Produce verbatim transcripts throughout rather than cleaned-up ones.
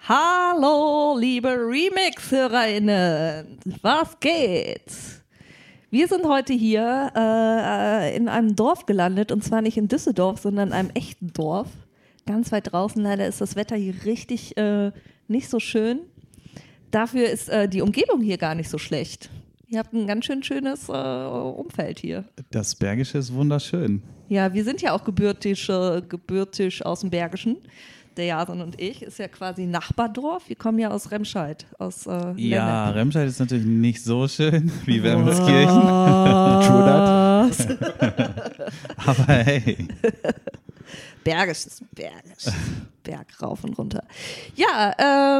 Hallo, liebe Remix-HörerInnen, was geht? Wir sind heute hier äh, in einem Dorf gelandet, und zwar nicht in Düsseldorf, sondern in einem echten Dorf. Ganz weit draußen, leider ist das Wetter hier richtig äh, nicht so schön. Dafür ist äh, die Umgebung hier gar nicht so schlecht. Ihr habt ein ganz schön schönes äh, Umfeld hier. Das Bergische ist wunderschön. Ja, wir sind ja auch gebürtig, äh, gebürtig aus dem Bergischen. Der Jason und ich, ist ja quasi Nachbardorf. Wir kommen ja aus Remscheid. Aus, äh, ja, Lennep. Remscheid ist natürlich nicht so schön wie Wermelskirchen. True that. Aber hey. Bergisch ist Bergisch. Berg rauf und runter. Ja,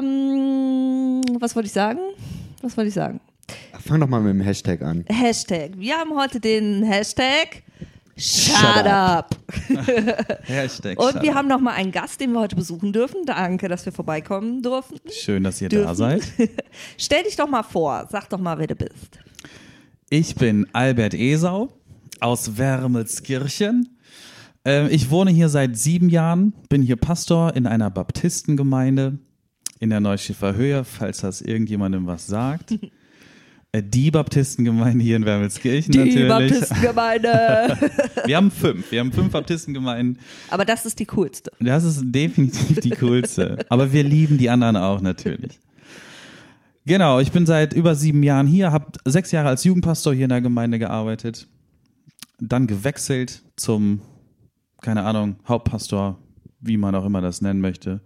ähm, was wollte ich sagen? Was wollte ich sagen? Fang doch mal mit dem Hashtag an. Hashtag. Wir haben heute den Hashtag Shut, Shut up. Hashtag Und Shut wir up. haben noch mal einen Gast, den wir heute besuchen dürfen. Danke, dass wir vorbeikommen durften. Schön, dass ihr dürfen. da seid. Stell dich doch mal vor. Sag doch mal, wer du bist. Ich bin Albert Esau aus Wermelskirchen. Ähm, ich wohne hier seit sieben Jahren, bin hier Pastor in einer Baptistengemeinde in der Neuschiffer Höhe, falls das irgendjemandem was sagt. Die Baptistengemeinde hier in Wermelskirchen Die natürlich. Die Baptistengemeinde. Wir haben fünf. Wir haben fünf Baptistengemeinden. Aber das ist die coolste. Das ist definitiv die coolste. Aber wir lieben die anderen auch natürlich. Genau, ich bin seit über sieben Jahren hier, habe sechs Jahre als Jugendpastor hier in der Gemeinde gearbeitet. Dann gewechselt zum, keine Ahnung, Hauptpastor, wie man auch immer das nennen möchte.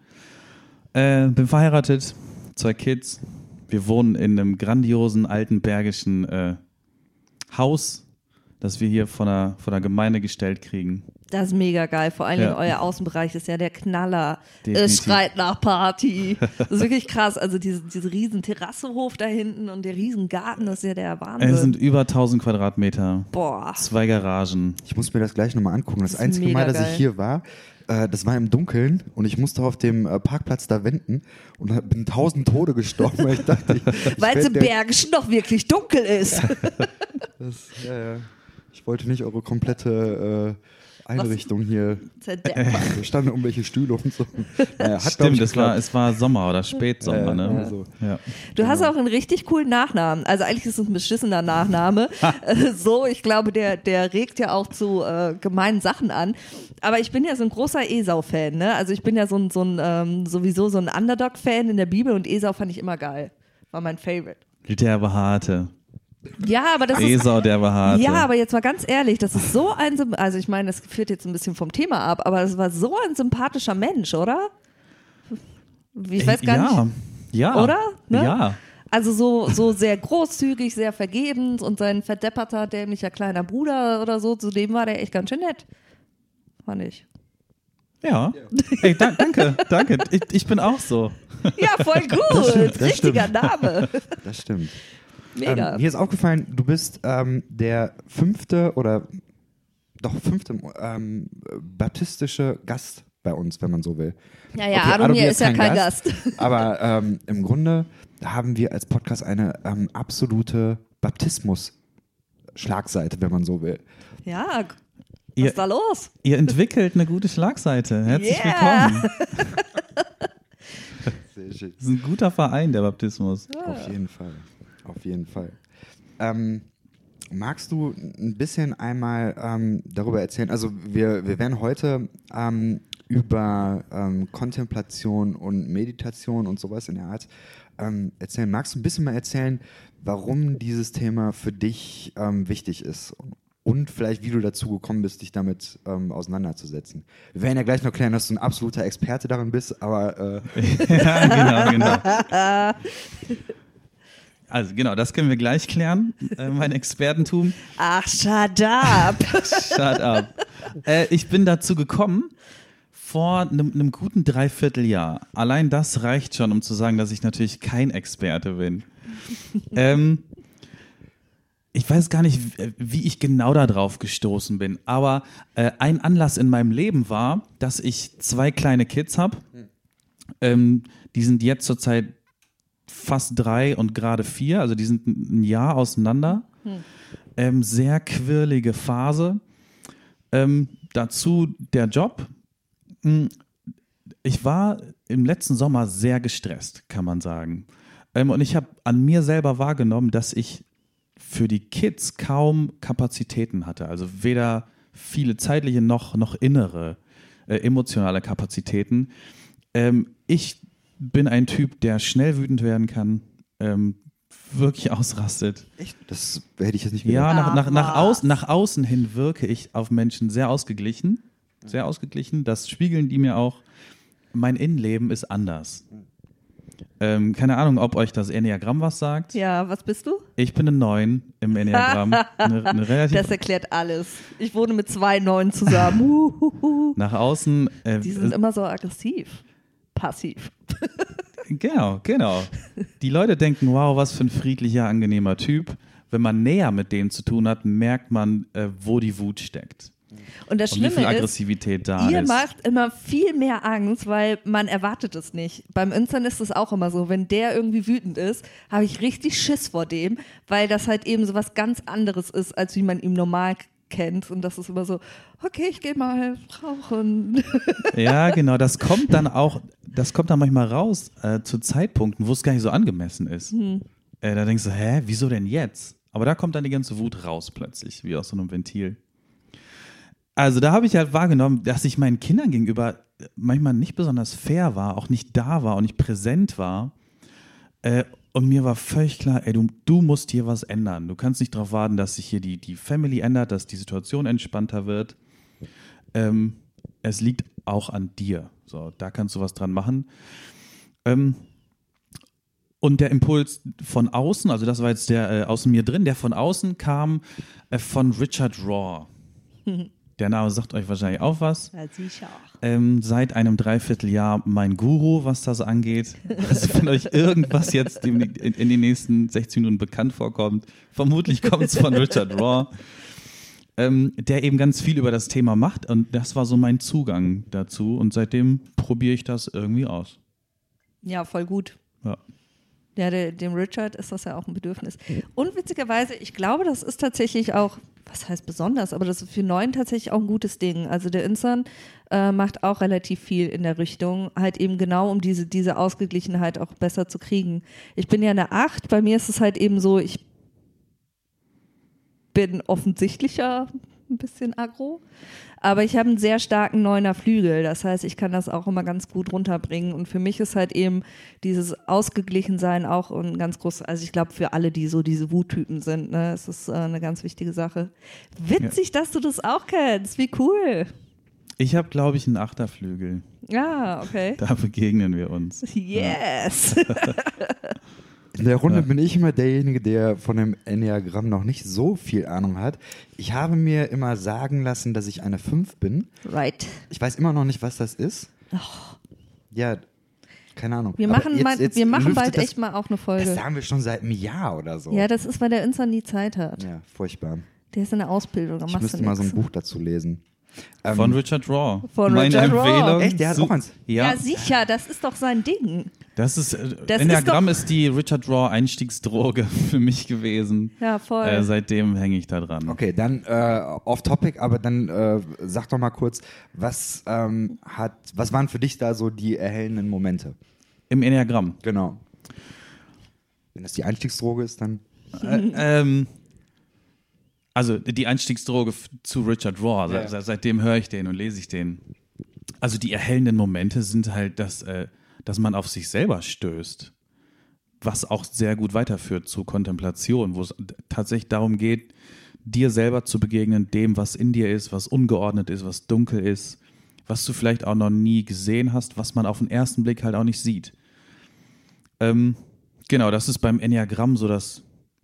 Äh, bin verheiratet, zwei Kids. Wir wohnen in einem grandiosen, alten, bergischen äh, Haus, das wir hier von der, von der Gemeinde gestellt kriegen. Das ist mega geil. Vor allem ja. euer Außenbereich ist ja der Knaller. Definitiv. Es schreit nach Party. Das ist wirklich krass. Also diese, diese riesen Terrassehof da hinten und der riesen Garten, das ist ja der Wahnsinn. Es sind über tausend Quadratmeter. Boah. Zwei Garagen. Ich muss mir das gleich nochmal angucken. Das, Das ist einzige mega Mal, dass geil. ich hier war, äh, das war im Dunkeln und ich musste auf dem äh, Parkplatz da wenden und bin tausend Tode gestorben, weil ich dachte, ich, ich Weil es im der, Bergischen doch wirklich dunkel ist. das, äh, ich wollte nicht eure komplette äh, Einrichtung Was? hier. Da standen irgendwelche Stühle und so. Naja, hat, Stimmt, es war, es war Sommer oder Spätsommer. Äh, ne? also. ja. Du genau. hast auch einen richtig coolen Nachnamen. Also eigentlich ist es ein beschissener Nachname. so, ich glaube, der, der regt ja auch zu äh, gemeinen Sachen an. Aber ich bin ja so ein großer Esau-Fan. Ne? Also ich bin ja so ein, so ein ähm, sowieso so ein Underdog-Fan in der Bibel und Esau fand ich immer geil. War mein Favorite. Der Behaarte. Ja, aber das Esau, ist, der Behaarte. Ja, aber jetzt mal ganz ehrlich, das ist so ein, also ich meine, das führt jetzt ein bisschen vom Thema ab, aber das war so ein sympathischer Mensch, oder? Ich weiß gar ja. nicht. Ja. Oder? Ne? Ja. Also so, so sehr großzügig, sehr vergebend und sein verdepperter, dämlicher kleiner Bruder oder so, zu dem war der echt ganz schön nett. Fand ich. Ja. Hey, da, danke, danke. Ich, ich bin auch so. Ja, voll gut. Das stimmt, das Richtiger stimmt. Name. Das stimmt. Mega. Ähm, mir ist aufgefallen, du bist ähm, der fünfte oder doch fünfte ähm, baptistische Gast bei uns, wenn man so will. Ja, ja, Okay, Adomir ist ja kein Gast. Gast. Aber ähm, im Grunde haben wir als Podcast eine ähm, absolute Baptismus-Schlagseite, wenn man so will. Ja, was Ihr, ist da los? ihr entwickelt eine gute Schlagseite. Herzlich Yeah. willkommen. Sehr schön. Das ist ein guter Verein, der Baptismus. Auf jeden Fall. Auf jeden Fall. Ähm, magst du ein bisschen einmal ähm, darüber erzählen? Also wir, wir werden heute ähm, über ähm, Kontemplation und Meditation und sowas in der Art ähm, erzählen. Magst du ein bisschen mal erzählen, warum dieses Thema für dich ähm, wichtig ist? Und vielleicht, wie du dazu gekommen bist, dich damit ähm, auseinanderzusetzen. Wir werden ja gleich noch klären, dass du ein absoluter Experte darin bist, aber... Äh ja, genau, genau. Also genau, das können wir gleich klären, äh, mein Expertentum. Ach, shut up. Shut up. Äh, ich bin dazu gekommen vor einem, einem guten Dreivierteljahr. Allein das reicht schon, um zu sagen, dass ich natürlich kein Experte bin. ähm, ich weiß gar nicht, wie ich genau da drauf gestoßen bin, aber äh, ein Anlass in meinem Leben war, dass ich zwei kleine Kids habe. Ähm, die sind jetzt zurzeit fast drei und gerade vier, also die sind ein Jahr auseinander. Hm. Ähm, sehr quirlige Phase. Ähm, dazu der Job. ich war im letzten Sommer sehr gestresst, kann man sagen. Ähm, und ich habe an mir selber wahrgenommen, dass ich für die Kids kaum Kapazitäten hatte. Also weder viele zeitliche noch, noch innere äh, emotionale Kapazitäten. Ähm, ich bin ein Typ, der schnell wütend werden kann, ähm, wirklich ausrastet. Echt? Das hätte ich jetzt nicht Ja, gedacht. nach, nach, nach, außen, nach außen hin wirke ich auf Menschen sehr ausgeglichen. Sehr ausgeglichen. Das spiegeln die mir auch. Mein Innenleben ist anders. Ähm, keine Ahnung, ob euch das Enneagramm was sagt. Ja, was bist du? Ich bin eine neun im Enneagramm. Eine, eine relativ Das erklärt alles. Ich wohne mit zwei Neuen zusammen. Uhuhu. nach außen. Äh, Die sind immer so aggressiv. Passiv. Genau, genau. Die Leute denken, wow, was für ein friedlicher, angenehmer Typ. Wenn man näher mit dem zu tun hat, merkt man, äh, wo die Wut steckt. Und das Und wie Schlimme viel ist, Aggressivität da ihr ist. macht immer viel mehr Angst, weil man erwartet es nicht. Beim Instant ist es auch immer so, wenn der irgendwie wütend ist, habe ich richtig Schiss vor dem, weil das halt eben so was ganz anderes ist, als wie man ihn normal kennt. Und das ist immer so, okay, ich gehe mal rauchen. Ja, genau, das kommt dann auch, das kommt dann manchmal raus äh, zu Zeitpunkten, wo es gar nicht so angemessen ist. Hm. Äh, da denkst du, hä, wieso denn jetzt? Aber da kommt dann die ganze Wut raus plötzlich, wie aus so einem Ventil. Also da habe ich halt wahrgenommen, dass ich meinen Kindern gegenüber manchmal nicht besonders fair war, auch nicht da war und nicht präsent war. Äh, und mir war völlig klar, ey, du, du musst hier was ändern. Du kannst nicht darauf warten, dass sich hier die, die Family ändert, dass die Situation entspannter wird. Ähm, es liegt auch an dir. So, da kannst du was dran machen. Ähm, und der Impuls von außen, also das war jetzt der äh, aus mir drin, der von außen kam äh, von Richard Rohr. Der Name sagt euch wahrscheinlich auch was. Ja, sicher. Ähm, seit einem Dreivierteljahr mein Guru, was das angeht. Also wenn euch irgendwas jetzt in, in, in den nächsten sechzehn Minuten bekannt vorkommt, vermutlich kommt es von Richard Rohr, ähm, der eben ganz viel über das Thema macht. Und das war so mein Zugang dazu. Und seitdem probiere ich das irgendwie aus. Ja, voll gut. Ja. Ja, der, dem Richard ist das ja auch ein Bedürfnis. Und witzigerweise, ich glaube, das ist tatsächlich auch, was heißt besonders, aber das ist für Neuen tatsächlich auch ein gutes Ding. Also der Insan äh, macht auch relativ viel in der Richtung, halt eben genau, um diese, diese Ausgeglichenheit auch besser zu kriegen. Ich bin ja eine acht, bei mir ist es halt eben so, ich bin offensichtlicher ein bisschen aggro, aber ich habe einen sehr starken Neuner Flügel, das heißt, ich kann das auch immer ganz gut runterbringen und für mich ist halt eben dieses Ausgeglichensein auch ein ganz großes, also ich glaube für alle, die so diese Wuttypen sind, ne, es ist äh, eine ganz wichtige Sache. Witzig, ja, dass du das auch kennst, wie cool. Ich habe, glaube ich, einen Achterflügel. Ja, okay. Da begegnen wir uns. Yes. In der Runde bin ich immer derjenige, der von dem Enneagramm noch nicht so viel Ahnung hat. Ich habe mir immer sagen lassen, dass ich eine fünf bin. Right. Ich weiß immer noch nicht, was das ist. Oh. Ja, keine Ahnung. Wir Aber machen, jetzt, mal, jetzt wir machen lüftet bald das, echt mal auch eine Folge. Das sagen wir schon seit einem Jahr oder so. Ja, das ist, weil der Insan nie Zeit hat. Ja, furchtbar. Der ist in der Ausbildung. Da Ich machst müsste du mal so ein nix. Buch dazu lesen. Ähm, Von Richard Rohr. Von Meine Richard Rohr. Empfehlung. Echt? Der hat Su- auch eins? Ja, Ja, sicher, das ist doch sein Ding. das ist, äh, Das Enneagramm ist ist, die Richard Rohr Einstiegsdroge für mich gewesen. Ja, voll. Äh, seitdem hänge ich da dran. Okay, dann äh, off topic, aber dann äh, sag doch mal kurz, was ähm, hat, was waren für dich da so die erhellenden Momente? Im Enneagramm. Genau. Wenn das die Einstiegsdroge ist, dann. Äh, ähm, also die Einstiegsdroge f- zu Richard Rohr, Ja. se- seitdem höre ich den und lese ich den. Also die erhellenden Momente sind halt, dass, äh, dass man auf sich selber stößt, was auch sehr gut weiterführt zu Kontemplation, wo es tatsächlich darum geht, dir selber zu begegnen, dem, was in dir ist, was ungeordnet ist, was dunkel ist, was du vielleicht auch noch nie gesehen hast, was man auf den ersten Blick halt auch nicht sieht. Ähm, genau, das ist beim Enneagramm so das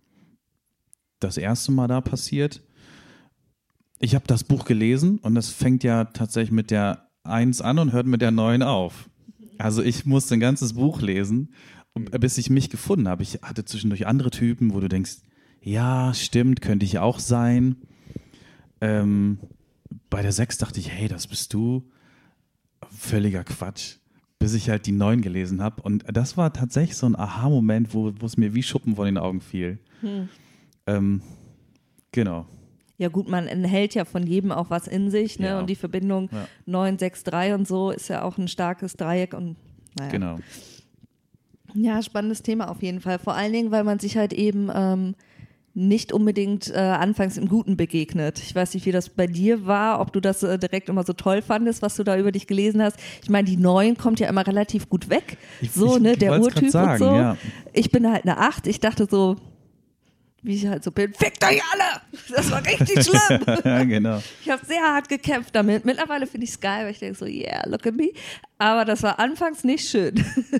das erste Mal da passiert. Ich habe das Buch gelesen und es fängt ja tatsächlich mit der eins an und hört mit der neun auf. Also ich musste ein ganzes Buch lesen, bis ich mich gefunden habe. Ich hatte zwischendurch andere Typen, wo du denkst, ja, stimmt, könnte ich auch sein. Ähm, bei der sechs dachte ich, hey, das bist du. Völliger Quatsch. Bis ich halt die neun gelesen habe. Und das war tatsächlich so ein Aha-Moment, wo wo es mir wie Schuppen von den Augen fiel. Hm. Ähm, genau. Ja gut, man enthält ja von jedem auch was in sich, ne? Ja. Und die Verbindung Ja. neun sechs drei und so ist ja auch ein starkes Dreieck und naja. Genau. Ja, spannendes Thema auf jeden Fall. Vor allen Dingen, weil man sich halt eben ähm, nicht unbedingt äh, anfangs im Guten begegnet. Ich weiß nicht, wie das bei dir war, ob du das äh, direkt immer so toll fandest, was du da über dich gelesen hast. Ich meine, die neun kommt ja immer relativ gut weg. Ich- so, ich ne, der wollt's grad Urtyp sagen, und so. ja. Ich bin halt eine acht. Ich dachte so, wie ich halt so bin, fickt euch alle! Das war richtig schlimm. Ja, genau. Ich habe sehr hart gekämpft damit. Mittlerweile finde ich es geil, weil ich denke so, yeah, look at me. Aber das war anfangs nicht schön.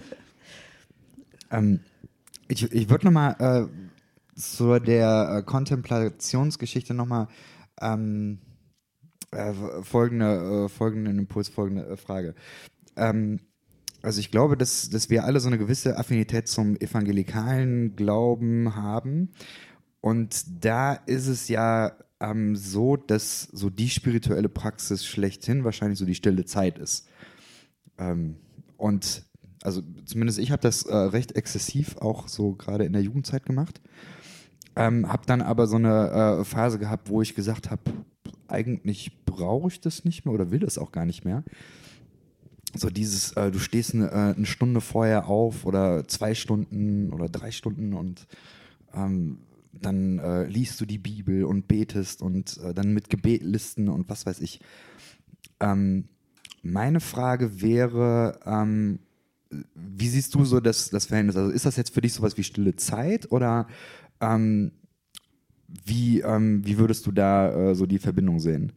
Ähm, ich ich würde nochmal äh, zu der äh, Kontemplationsgeschichte nochmal ähm, äh, folgende, äh, folgenden Impuls, folgende äh, Frage. Ähm, also ich glaube, dass, dass wir alle so eine gewisse Affinität zum evangelikalen Glauben haben. Und da ist es ja ähm, so, dass so die spirituelle Praxis schlechthin wahrscheinlich so die stille Zeit ist. Ähm, und also zumindest ich habe das äh, recht exzessiv auch so gerade in der Jugendzeit gemacht. Ähm, habe dann aber so eine äh, Phase gehabt, wo ich gesagt habe, eigentlich brauche ich das nicht mehr oder will das auch gar nicht mehr. So dieses, äh, du stehst eine, äh, eine Stunde vorher auf oder zwei Stunden oder drei Stunden und ähm, dann äh, liest du die Bibel und betest und äh, dann mit Gebetlisten und was weiß ich. Ähm, meine Frage wäre, ähm, wie siehst du so das, das Verhältnis? Also ist das jetzt für dich sowas wie stille Zeit oder ähm, wie, ähm, wie würdest du da äh, so die Verbindung sehen?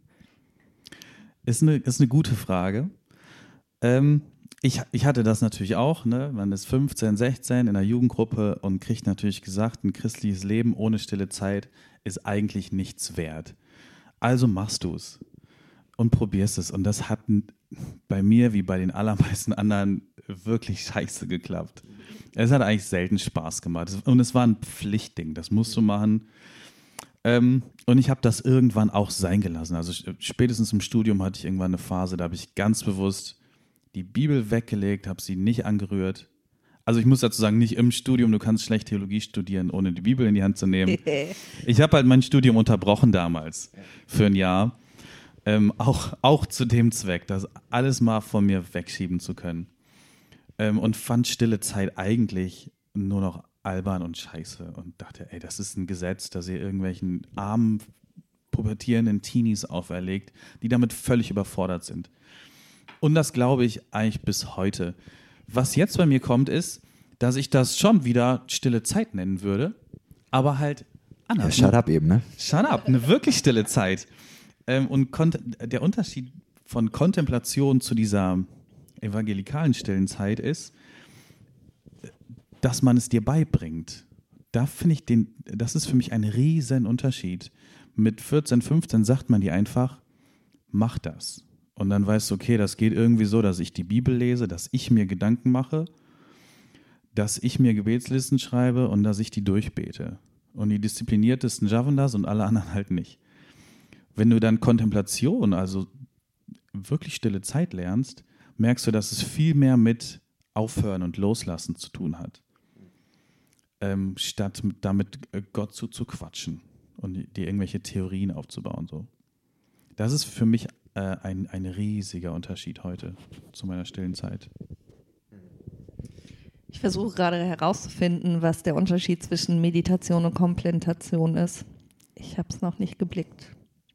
Ist eine, ist eine gute Frage. Ähm, ich, ich hatte das natürlich auch, ne? Man ist fünfzehn, sechzehn in einer Jugendgruppe und kriegt natürlich gesagt, ein christliches Leben ohne stille Zeit ist eigentlich nichts wert. Also machst du es und probierst es. Und das hat bei mir, wie bei den allermeisten anderen, wirklich scheiße geklappt. Es hat eigentlich selten Spaß gemacht. Und es war ein Pflichtding, das musst du machen. Ähm, und ich habe das irgendwann auch sein gelassen. Also spätestens im Studium hatte ich irgendwann eine Phase, da habe ich ganz bewusst die Bibel weggelegt, habe sie nicht angerührt. Also ich muss dazu sagen, nicht im Studium, du kannst schlecht Theologie studieren, ohne die Bibel in die Hand zu nehmen. Ich habe halt mein Studium unterbrochen damals für ein Jahr. Ähm, auch, auch zu dem Zweck, das alles mal von mir wegschieben zu können. Ähm, und fand stille Zeit eigentlich nur noch albern und scheiße und dachte, ey, das ist ein Gesetz, das ihr irgendwelchen armen, pubertierenden Teenies auferlegt, die damit völlig überfordert sind. Und das glaube ich eigentlich bis heute. Was jetzt bei mir kommt, ist, dass ich das schon wieder stille Zeit nennen würde, aber halt anders. Ja, shut up eben, ne? Shut up, eine wirklich stille Zeit. Ähm, und kont- der Unterschied von Kontemplation zu dieser evangelikalen stillen Zeit ist, dass man es dir beibringt. Da finde ich den, das ist für mich ein riesen Unterschied. Mit vierzehn, fünfzehn sagt man dir einfach, mach das. Und dann weißt du, okay, das geht irgendwie so, dass ich die Bibel lese, dass ich mir Gedanken mache, dass ich mir Gebetslisten schreibe und dass ich die durchbete. Und die Diszipliniertesten schaffen das und alle anderen halt nicht. Wenn du dann Kontemplation, also wirklich stille Zeit lernst, merkst du, dass es viel mehr mit Aufhören und Loslassen zu tun hat. Ähm, statt damit Gott zu, zu quatschen und dir irgendwelche Theorien aufzubauen. So. Das ist für mich äh, ein, ein riesiger Unterschied heute zu meiner stillen Zeit. Ich versuche gerade herauszufinden, was der Unterschied zwischen Meditation und Kontemplation ist. Ich habe es noch nicht geblickt.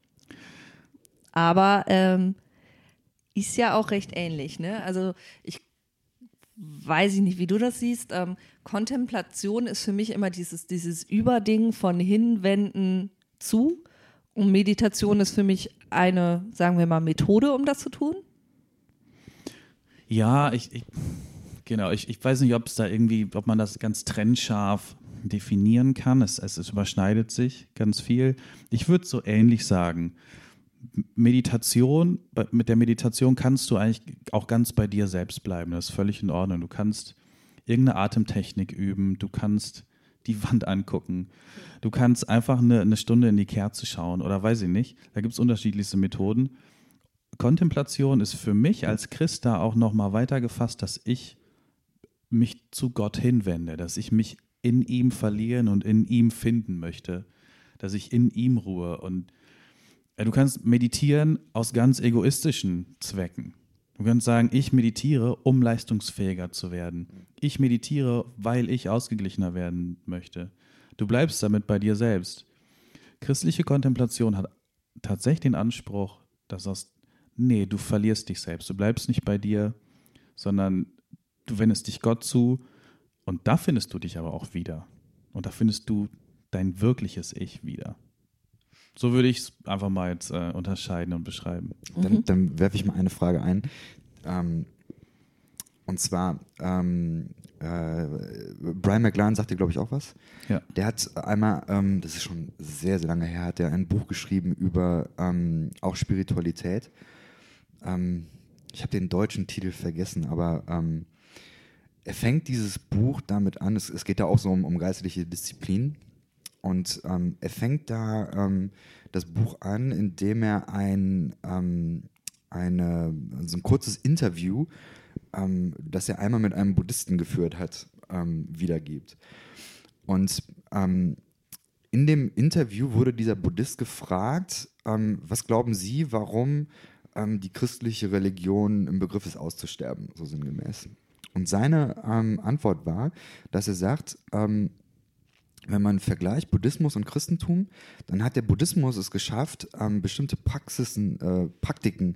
Aber ähm, ist ja auch recht ähnlich, ne? Also ich weiß ich nicht, wie du das siehst. Ähm, Kontemplation ist für mich immer dieses, dieses Überding von hinwenden zu. Und Meditation ist für mich eine, sagen wir mal, Methode, um das zu tun. Ja, ich, ich genau, ich, ich weiß nicht, ob es da irgendwie, ob man das ganz trennscharf definieren kann. Es, es, es überschneidet sich ganz viel. Ich würde so ähnlich sagen. Meditation, mit der Meditation kannst du eigentlich auch ganz bei dir selbst bleiben. Das ist völlig in Ordnung. Du kannst irgendeine Atemtechnik üben, du kannst die Wand angucken, du kannst einfach eine, eine Stunde in die Kerze schauen oder weiß ich nicht. Da gibt es unterschiedlichste Methoden. Kontemplation ist für mich als Christ da auch nochmal weitergefasst, dass ich mich zu Gott hinwende, dass ich mich in ihm verlieren und in ihm finden möchte, dass ich in ihm ruhe und Du kannst meditieren aus ganz egoistischen Zwecken. Du kannst sagen, ich meditiere, um leistungsfähiger zu werden. Ich meditiere, weil ich ausgeglichener werden möchte. Du bleibst damit bei dir selbst. Christliche Kontemplation hat tatsächlich den Anspruch, dass du sagst, nee, du verlierst dich selbst. Du bleibst nicht bei dir, sondern du wendest dich Gott zu und da findest du dich aber auch wieder. Und da findest du dein wirkliches Ich wieder. So würde ich es einfach mal jetzt äh, unterscheiden und beschreiben. Dann, dann werfe ich mal eine Frage ein. Ähm, und zwar, ähm, äh, Brian McLaren sagt dir, glaube ich, auch was. Ja. Der hat einmal, ähm, das ist schon sehr, sehr lange her, hat er ein Buch geschrieben über ähm, auch Spiritualität. Ähm, ich habe den deutschen Titel vergessen, aber ähm, er fängt dieses Buch damit an, es, es geht da auch so um, um geistliche Disziplin. Und ähm, er fängt da ähm, das Buch an, indem er ein, ähm, eine, so ein kurzes Interview, ähm, das er einmal mit einem Buddhisten geführt hat, ähm, wiedergibt. Und ähm, in dem Interview wurde dieser Buddhist gefragt, ähm, was glauben Sie, warum ähm, die christliche Religion im Begriff ist auszusterben, so sinngemäß. Und seine ähm, Antwort war, dass er sagt, ähm, wenn man vergleicht Buddhismus und Christentum, dann hat der Buddhismus es geschafft, ähm, bestimmte Praxisen, äh, Praktiken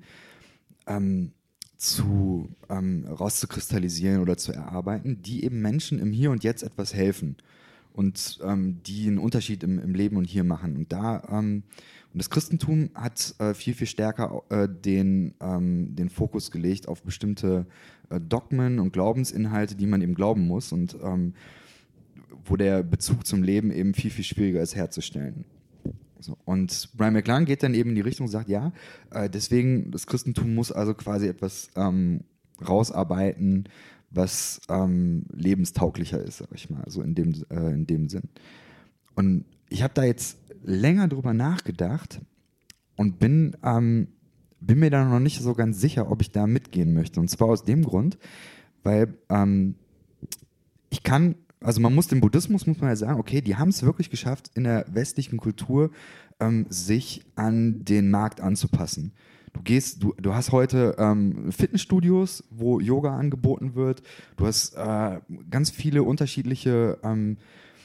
ähm, zu, ähm, rauszukristallisieren oder zu erarbeiten, die eben Menschen im Hier und Jetzt etwas helfen und ähm, die einen Unterschied im, im Leben und Hier machen. Und da ähm, und das Christentum hat äh, viel, viel stärker äh, den, ähm, den Fokus gelegt auf bestimmte äh, Dogmen und Glaubensinhalte, die man eben glauben muss und ähm, wo der Bezug zum Leben eben viel, viel schwieriger ist herzustellen. So. Und Brian McLaren geht dann eben in die Richtung und sagt, ja, äh, deswegen, das Christentum muss also quasi etwas ähm, rausarbeiten, was ähm, lebenstauglicher ist, sag ich mal, so in dem, äh, in dem Sinn. Und ich habe da jetzt länger drüber nachgedacht und bin, ähm, bin mir da noch nicht so ganz sicher, ob ich da mitgehen möchte. Und zwar aus dem Grund, weil ähm, ich kann Also man muss dem Buddhismus, muss man ja sagen, okay, die haben es wirklich geschafft, in der westlichen Kultur ähm, sich an den Markt anzupassen. Du gehst, du, du hast heute ähm, Fitnessstudios, wo Yoga angeboten wird. Du hast äh, ganz viele unterschiedliche ähm,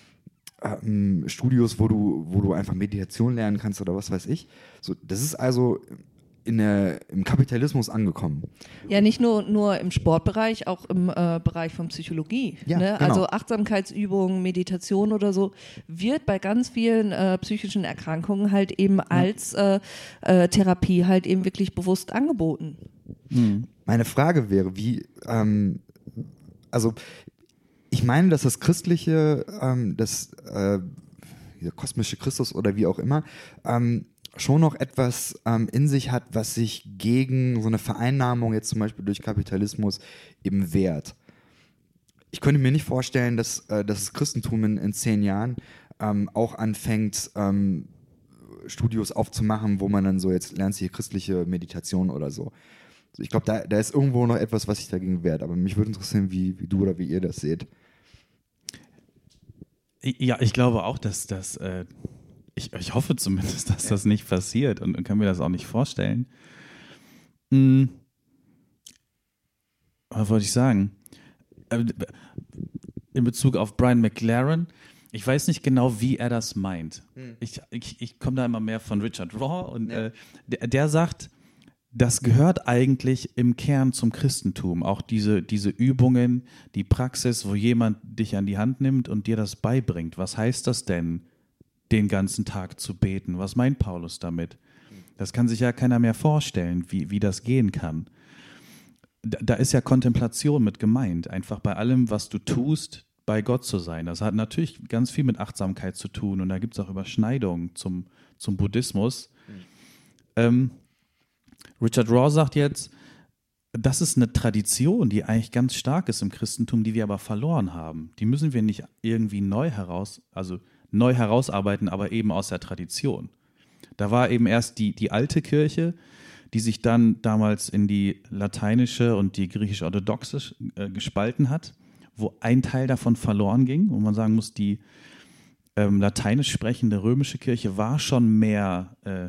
ähm, Studios, wo du, wo du einfach Meditation lernen kannst oder was weiß ich. So, das ist also in der, im Kapitalismus angekommen. Ja, nicht nur, nur im Sportbereich, auch im äh, Bereich von Psychologie. Ja, ne? genau. Also Achtsamkeitsübungen, Meditation oder so wird bei ganz vielen äh, psychischen Erkrankungen halt eben ja. als äh, äh, Therapie halt eben wirklich bewusst angeboten. Hm. Meine Frage wäre, wie, ähm, also ich meine, dass das christliche, ähm, das äh, der kosmische Christus oder wie auch immer, ähm, schon noch etwas ähm, in sich hat, was sich gegen so eine Vereinnahmung jetzt zum Beispiel durch Kapitalismus eben wehrt. Ich könnte mir nicht vorstellen, dass, äh, dass das Christentum in, in zehn Jahren ähm, auch anfängt, ähm, Studios aufzumachen, wo man dann so, jetzt lernst du hier christliche Meditation oder so. Also ich glaube, da, da ist irgendwo noch etwas, was sich dagegen wehrt. Aber mich würde interessieren, wie, wie du oder wie ihr das seht. Ja, ich glaube auch, dass das... Äh Ich, ich hoffe zumindest, dass das nicht passiert und, und kann mir das auch nicht vorstellen. Hm. Was wollte ich sagen? In Bezug auf Brian McLaren, ich weiß nicht genau, wie er das meint. Hm. Ich, ich, ich komme da immer mehr von Richard Rohr und ja. äh, der, der sagt, das gehört eigentlich im Kern zum Christentum. Auch diese, diese Übungen, die Praxis, wo jemand dich an die Hand nimmt und dir das beibringt. Was heißt das denn? Den ganzen Tag zu beten. Was meint Paulus damit? Das kann sich ja keiner mehr vorstellen, wie, wie das gehen kann. Da, da ist ja Kontemplation mit gemeint. Einfach bei allem, was du tust, bei Gott zu sein. Das hat natürlich ganz viel mit Achtsamkeit zu tun und da gibt es auch Überschneidungen zum, zum Buddhismus. Mhm. Ähm, Richard Rohr sagt jetzt, das ist eine Tradition, die eigentlich ganz stark ist im Christentum, die wir aber verloren haben. Die müssen wir nicht irgendwie neu heraus, also neu herausarbeiten, aber eben aus der Tradition. Da war eben erst die, die alte Kirche, die sich dann damals in die lateinische und die griechisch-orthodoxe äh, gespalten hat, wo ein Teil davon verloren ging, wo man sagen muss, die ähm, lateinisch sprechende römische Kirche war schon mehr äh,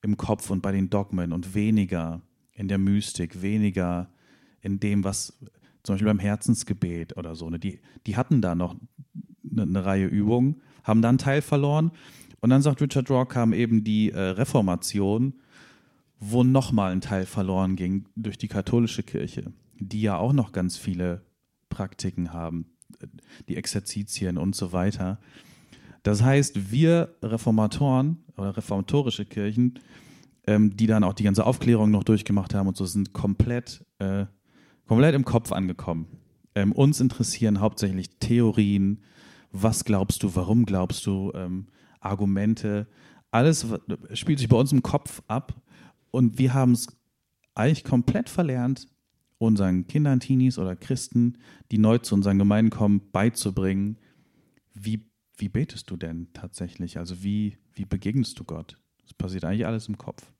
im Kopf und bei den Dogmen und weniger in der Mystik, weniger in dem, was zum Beispiel beim Herzensgebet oder so. Ne? Die, die hatten da noch eine, eine Reihe Übungen, haben dann einen Teil verloren. Und dann sagt Richard Rohr, kam eben die äh, Reformation, wo nochmal ein Teil verloren ging durch die katholische Kirche, die ja auch noch ganz viele Praktiken haben, die Exerzitien und so weiter. Das heißt, wir Reformatoren oder reformatorische Kirchen, ähm, die dann auch die ganze Aufklärung noch durchgemacht haben und so, sind komplett, äh, komplett im Kopf angekommen. Ähm, uns interessieren hauptsächlich Theorien, was glaubst du, warum glaubst du, ähm, Argumente, alles spielt sich bei uns im Kopf ab und wir haben es eigentlich komplett verlernt, unseren Kindern, Teenies oder Christen, die neu zu unseren Gemeinden kommen, beizubringen, wie, wie betest du denn tatsächlich? Also wie, wie begegnest du Gott? Das passiert eigentlich alles im Kopf.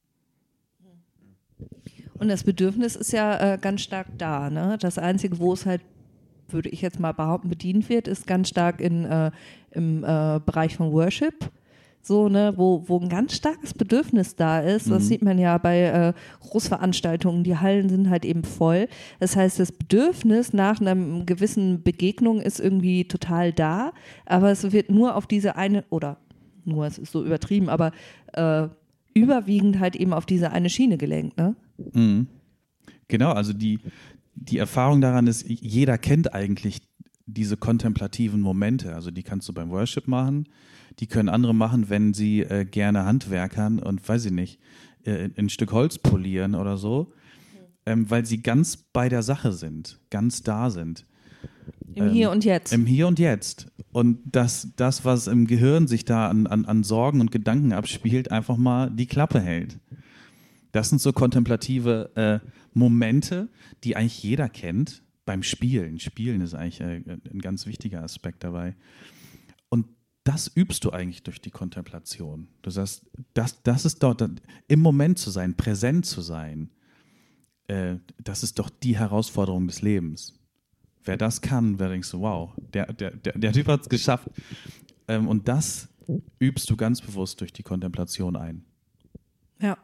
Und das Bedürfnis ist ja äh, ganz stark da. Ne? Das Einzige, wo es halt, würde ich jetzt mal behaupten, bedient wird, ist ganz stark in, äh, im äh, Bereich von Worship. So, ne, wo, wo ein ganz starkes Bedürfnis da ist. Das Mhm. sieht man ja bei äh, Großveranstaltungen. Die Hallen sind halt eben voll. Das heißt, das Bedürfnis nach einer gewissen Begegnung ist irgendwie total da, aber es wird nur auf diese eine, oder nur, es ist so übertrieben, aber äh, überwiegend halt eben auf diese eine Schiene gelenkt, ne? Mhm. Genau, also die, die Erfahrung daran ist, jeder kennt eigentlich diese kontemplativen Momente. Also die kannst du beim Worship machen, die können andere machen, wenn sie äh, gerne handwerkern und, weiß ich nicht, äh, ein Stück Holz polieren oder so, ähm, weil sie ganz bei der Sache sind, ganz da sind. Im Ähm, Hier und Jetzt. Im Hier und Jetzt. Und das, das was im Gehirn sich da an, an, an Sorgen und Gedanken abspielt, einfach mal die Klappe hält. Das sind so kontemplative äh, Momente, die eigentlich jeder kennt beim Spielen. Spielen ist eigentlich äh, ein ganz wichtiger Aspekt dabei. Und das übst du eigentlich durch die Kontemplation. Du sagst, das, das ist dort, im Moment zu sein, präsent zu sein, äh, das ist doch die Herausforderung des Lebens. Wer das kann, wer denkst du, wow, der, der, der, der Typ hat es geschafft. Ähm, und das übst du ganz bewusst durch die Kontemplation ein. Ja.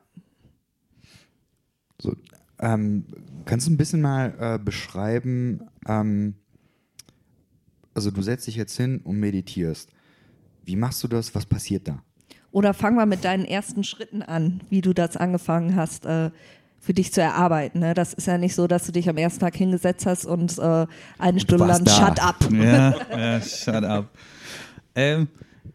So, ähm, kannst du ein bisschen mal äh, beschreiben, ähm, also du setzt dich jetzt hin und meditierst. Wie machst du das? Was passiert da? Oder fang mal mit deinen ersten Schritten an, wie du das angefangen hast, äh, für dich zu erarbeiten. Ne? Das ist ja nicht so, dass du dich am ersten Tag hingesetzt hast und äh, eine Stunde lang warst da. shut up. Ja, ja, shut up. Ähm,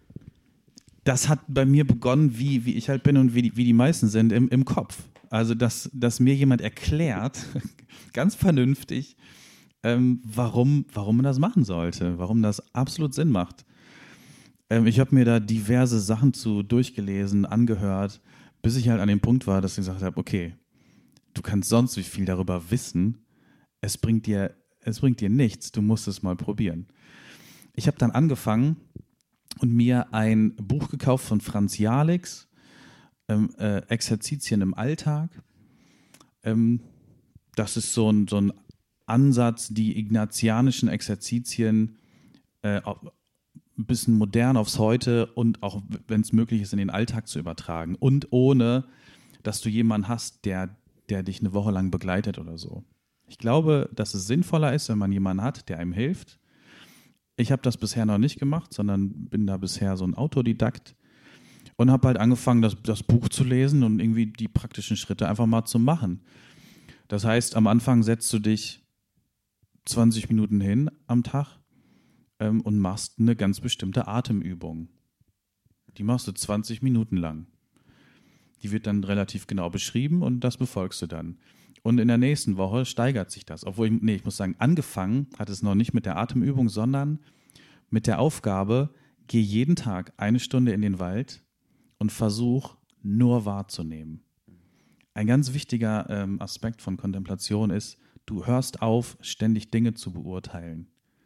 das hat bei mir begonnen, wie, wie ich halt bin und wie die, wie die meisten sind, im, im Kopf. Also, dass, dass mir jemand erklärt, ganz vernünftig, ähm, warum, warum man das machen sollte, warum das absolut Sinn macht. Ähm, ich habe mir da diverse Sachen zu durchgelesen, angehört, bis ich halt an dem Punkt war, dass ich gesagt habe, okay, du kannst sonst wie viel darüber wissen, es bringt dir, es bringt dir nichts, du musst es mal probieren. Ich habe dann angefangen und mir ein Buch gekauft von Franz Jalix, ähm, äh, Exerzitien im Alltag. Ähm, das ist so ein, so ein Ansatz, die ignatianischen Exerzitien äh, ein bisschen modern aufs Heute und auch, wenn es möglich ist, in den Alltag zu übertragen. Und ohne, dass du jemanden hast, der, der dich eine Woche lang begleitet oder so. Ich glaube, dass es sinnvoller ist, wenn man jemanden hat, der einem hilft. Ich habe das bisher noch nicht gemacht, sondern bin da bisher so ein Autodidakt und habe halt angefangen, das, das Buch zu lesen und irgendwie die praktischen Schritte einfach mal zu machen. Das heißt, am Anfang setzt du dich zwanzig Minuten hin am Tag ähm, und machst eine ganz bestimmte Atemübung. Die machst du zwanzig Minuten lang. Die wird dann relativ genau beschrieben und das befolgst du dann. Und in der nächsten Woche steigert sich das. Obwohl, ich, nee, ich muss sagen, angefangen hat es noch nicht mit der Atemübung, sondern mit der Aufgabe, geh jeden Tag eine Stunde in den Wald und versuch nur wahrzunehmen. Ein ganz wichtiger ähm, Aspekt von Kontemplation ist, du hörst auf, ständig Dinge zu beurteilen.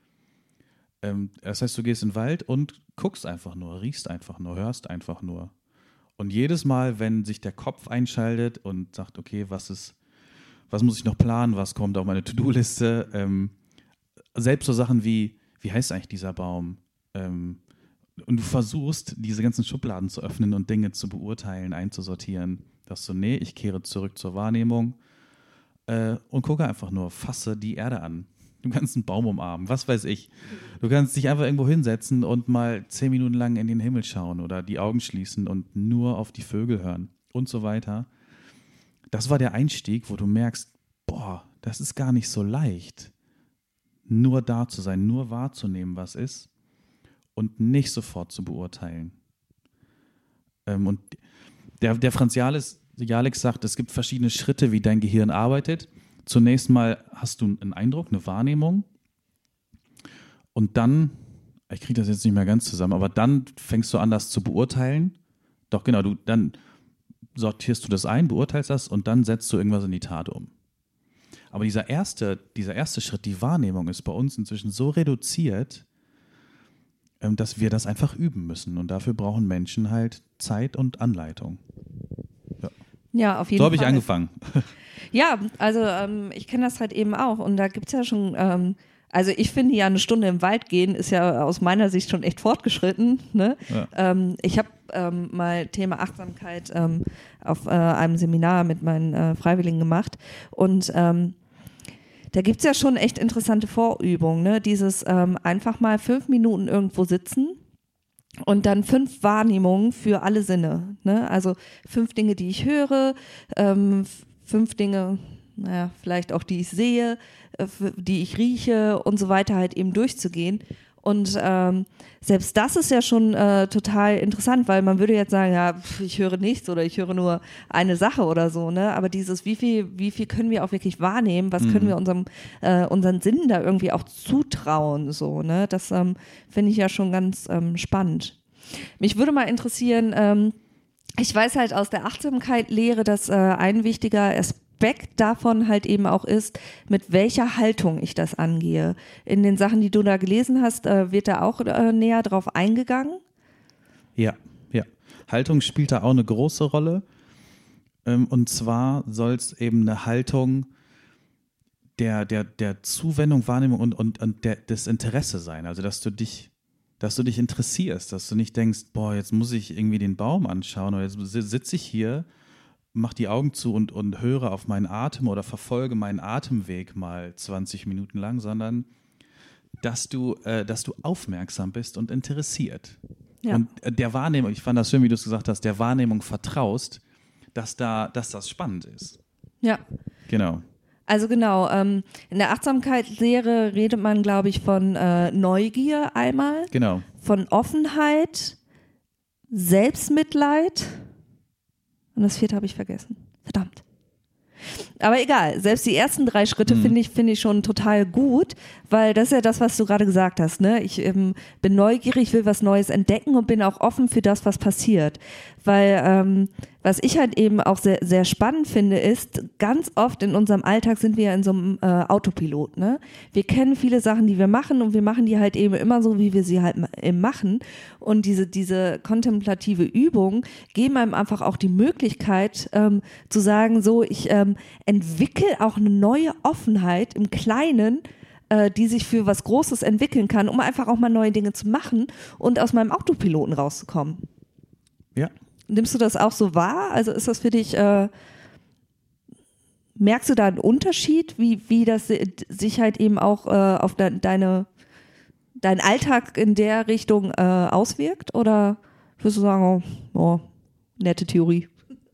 Ähm, das heißt, du gehst in den Wald und guckst einfach nur, riechst einfach nur, hörst einfach nur. Und jedes Mal, wenn sich der Kopf einschaltet und sagt, okay, was ist, was muss ich noch planen, was kommt auf meine To-Do-Liste, ähm, selbst so Sachen wie, wie heißt eigentlich dieser Baum? Ähm, und du versuchst, diese ganzen Schubladen zu öffnen und Dinge zu beurteilen, einzusortieren. Sagst du, nee, ich kehre zurück zur Wahrnehmung äh, und gucke einfach nur, fasse die Erde an. Du kannst einen Baum umarmen, was weiß ich. Du kannst dich einfach irgendwo hinsetzen und mal zehn Minuten lang in den Himmel schauen oder die Augen schließen und nur auf die Vögel hören und so weiter. Das war der Einstieg, wo du merkst, boah, das ist gar nicht so leicht, nur da zu sein, nur wahrzunehmen, was ist und nicht sofort zu beurteilen. Ähm, und der, der Franz Jalex, Jalex sagt, es gibt verschiedene Schritte, wie dein Gehirn arbeitet. Zunächst mal hast du einen Eindruck, eine Wahrnehmung und dann, ich kriege das jetzt nicht mehr ganz zusammen, aber dann fängst du an, das zu beurteilen. Doch genau, du, dann sortierst du das ein, beurteilst das und dann setzt du irgendwas in die Tat um. Aber dieser erste, dieser erste Schritt, die Wahrnehmung, ist bei uns inzwischen so reduziert, dass wir das einfach üben müssen und dafür brauchen Menschen halt Zeit und Anleitung. Ja, ja auf jeden so Fall. habe ich angefangen. Ja, also ähm, ich kenne das halt eben auch und da gibt es ja schon, ähm, also ich finde ja eine Stunde im Wald gehen ist ja aus meiner Sicht schon echt fortgeschritten. Ne? Ja. Ähm, ich habe ähm, mal Thema Achtsamkeit ähm, auf äh, einem Seminar mit meinen äh, Freiwilligen gemacht und ähm, da gibt es ja schon echt interessante Vorübungen, ne? Dieses ähm, einfach mal fünf Minuten irgendwo sitzen und dann fünf Wahrnehmungen für alle Sinne. Ne? Also fünf Dinge, die ich höre, ähm, fünf Dinge, naja, vielleicht auch die ich sehe, äh, die ich rieche und so weiter halt eben durchzugehen. Und ähm, selbst das ist ja schon äh, total interessant, weil man würde jetzt sagen, ja, pf, ich höre nichts oder ich höre nur eine Sache oder so, ne? Aber dieses, wie viel, wie viel können wir auch wirklich wahrnehmen, was mhm. können wir unserem, äh, unseren Sinnen da irgendwie auch zutrauen, so, ne? Das ähm, finde ich ja schon ganz ähm, spannend. Mich würde mal interessieren, ähm, ich weiß halt aus der Achtsamkeit-Lehre, dass äh, ein wichtiger Aspekt davon halt eben auch ist, mit welcher Haltung ich das angehe. In den Sachen, die du da gelesen hast, äh, wird da auch äh, näher drauf eingegangen? Ja, ja. Haltung spielt da auch eine große Rolle. Ähm, und zwar soll es eben eine Haltung der, der, der Zuwendung, Wahrnehmung und, und, und der, des Interesse sein. Also, dass du dich dass du dich interessierst, dass du nicht denkst, boah, jetzt muss ich irgendwie den Baum anschauen oder jetzt sitze ich hier, mach die Augen zu und, und höre auf meinen Atem oder verfolge meinen Atemweg mal zwanzig Minuten lang, sondern dass du, äh, dass du aufmerksam bist und interessiert. Ja. Und der Wahrnehmung, ich fand das schön, wie du es gesagt hast, der Wahrnehmung vertraust, dass, da, dass das spannend ist. Ja. Genau. Also genau, ähm, in der Achtsamkeitslehre redet man, glaube ich, von äh, Neugier einmal, genau. von Offenheit, Selbstmitleid und das vierte habe ich vergessen. Verdammt. Aber egal, selbst die ersten drei Schritte mhm. finde ich, finde ich schon total gut, weil das ist ja das, was du gerade gesagt hast. Ne? Ich ähm, bin neugierig, will was Neues entdecken und bin auch offen für das, was passiert. Weil ähm, was ich halt eben auch sehr, sehr spannend finde, ist, ganz oft in unserem Alltag sind wir ja in so einem äh, Autopilot. Ne? Wir kennen viele Sachen, die wir machen und wir machen die halt eben immer so, wie wir sie halt eben machen. Und diese, diese kontemplative Übung geben einem einfach auch die Möglichkeit ähm, zu sagen, so ich ähm, entwickle auch eine neue Offenheit im Kleinen, äh, die sich für was Großes entwickeln kann, um einfach auch mal neue Dinge zu machen und aus meinem Autopiloten rauszukommen. Ja. Nimmst du das auch so wahr? Also ist das für dich, äh, merkst du da einen Unterschied, wie, wie das sich halt eben auch äh, auf de, deine, deinen Alltag in der Richtung äh, auswirkt? Oder würdest du sagen, oh, oh nette Theorie?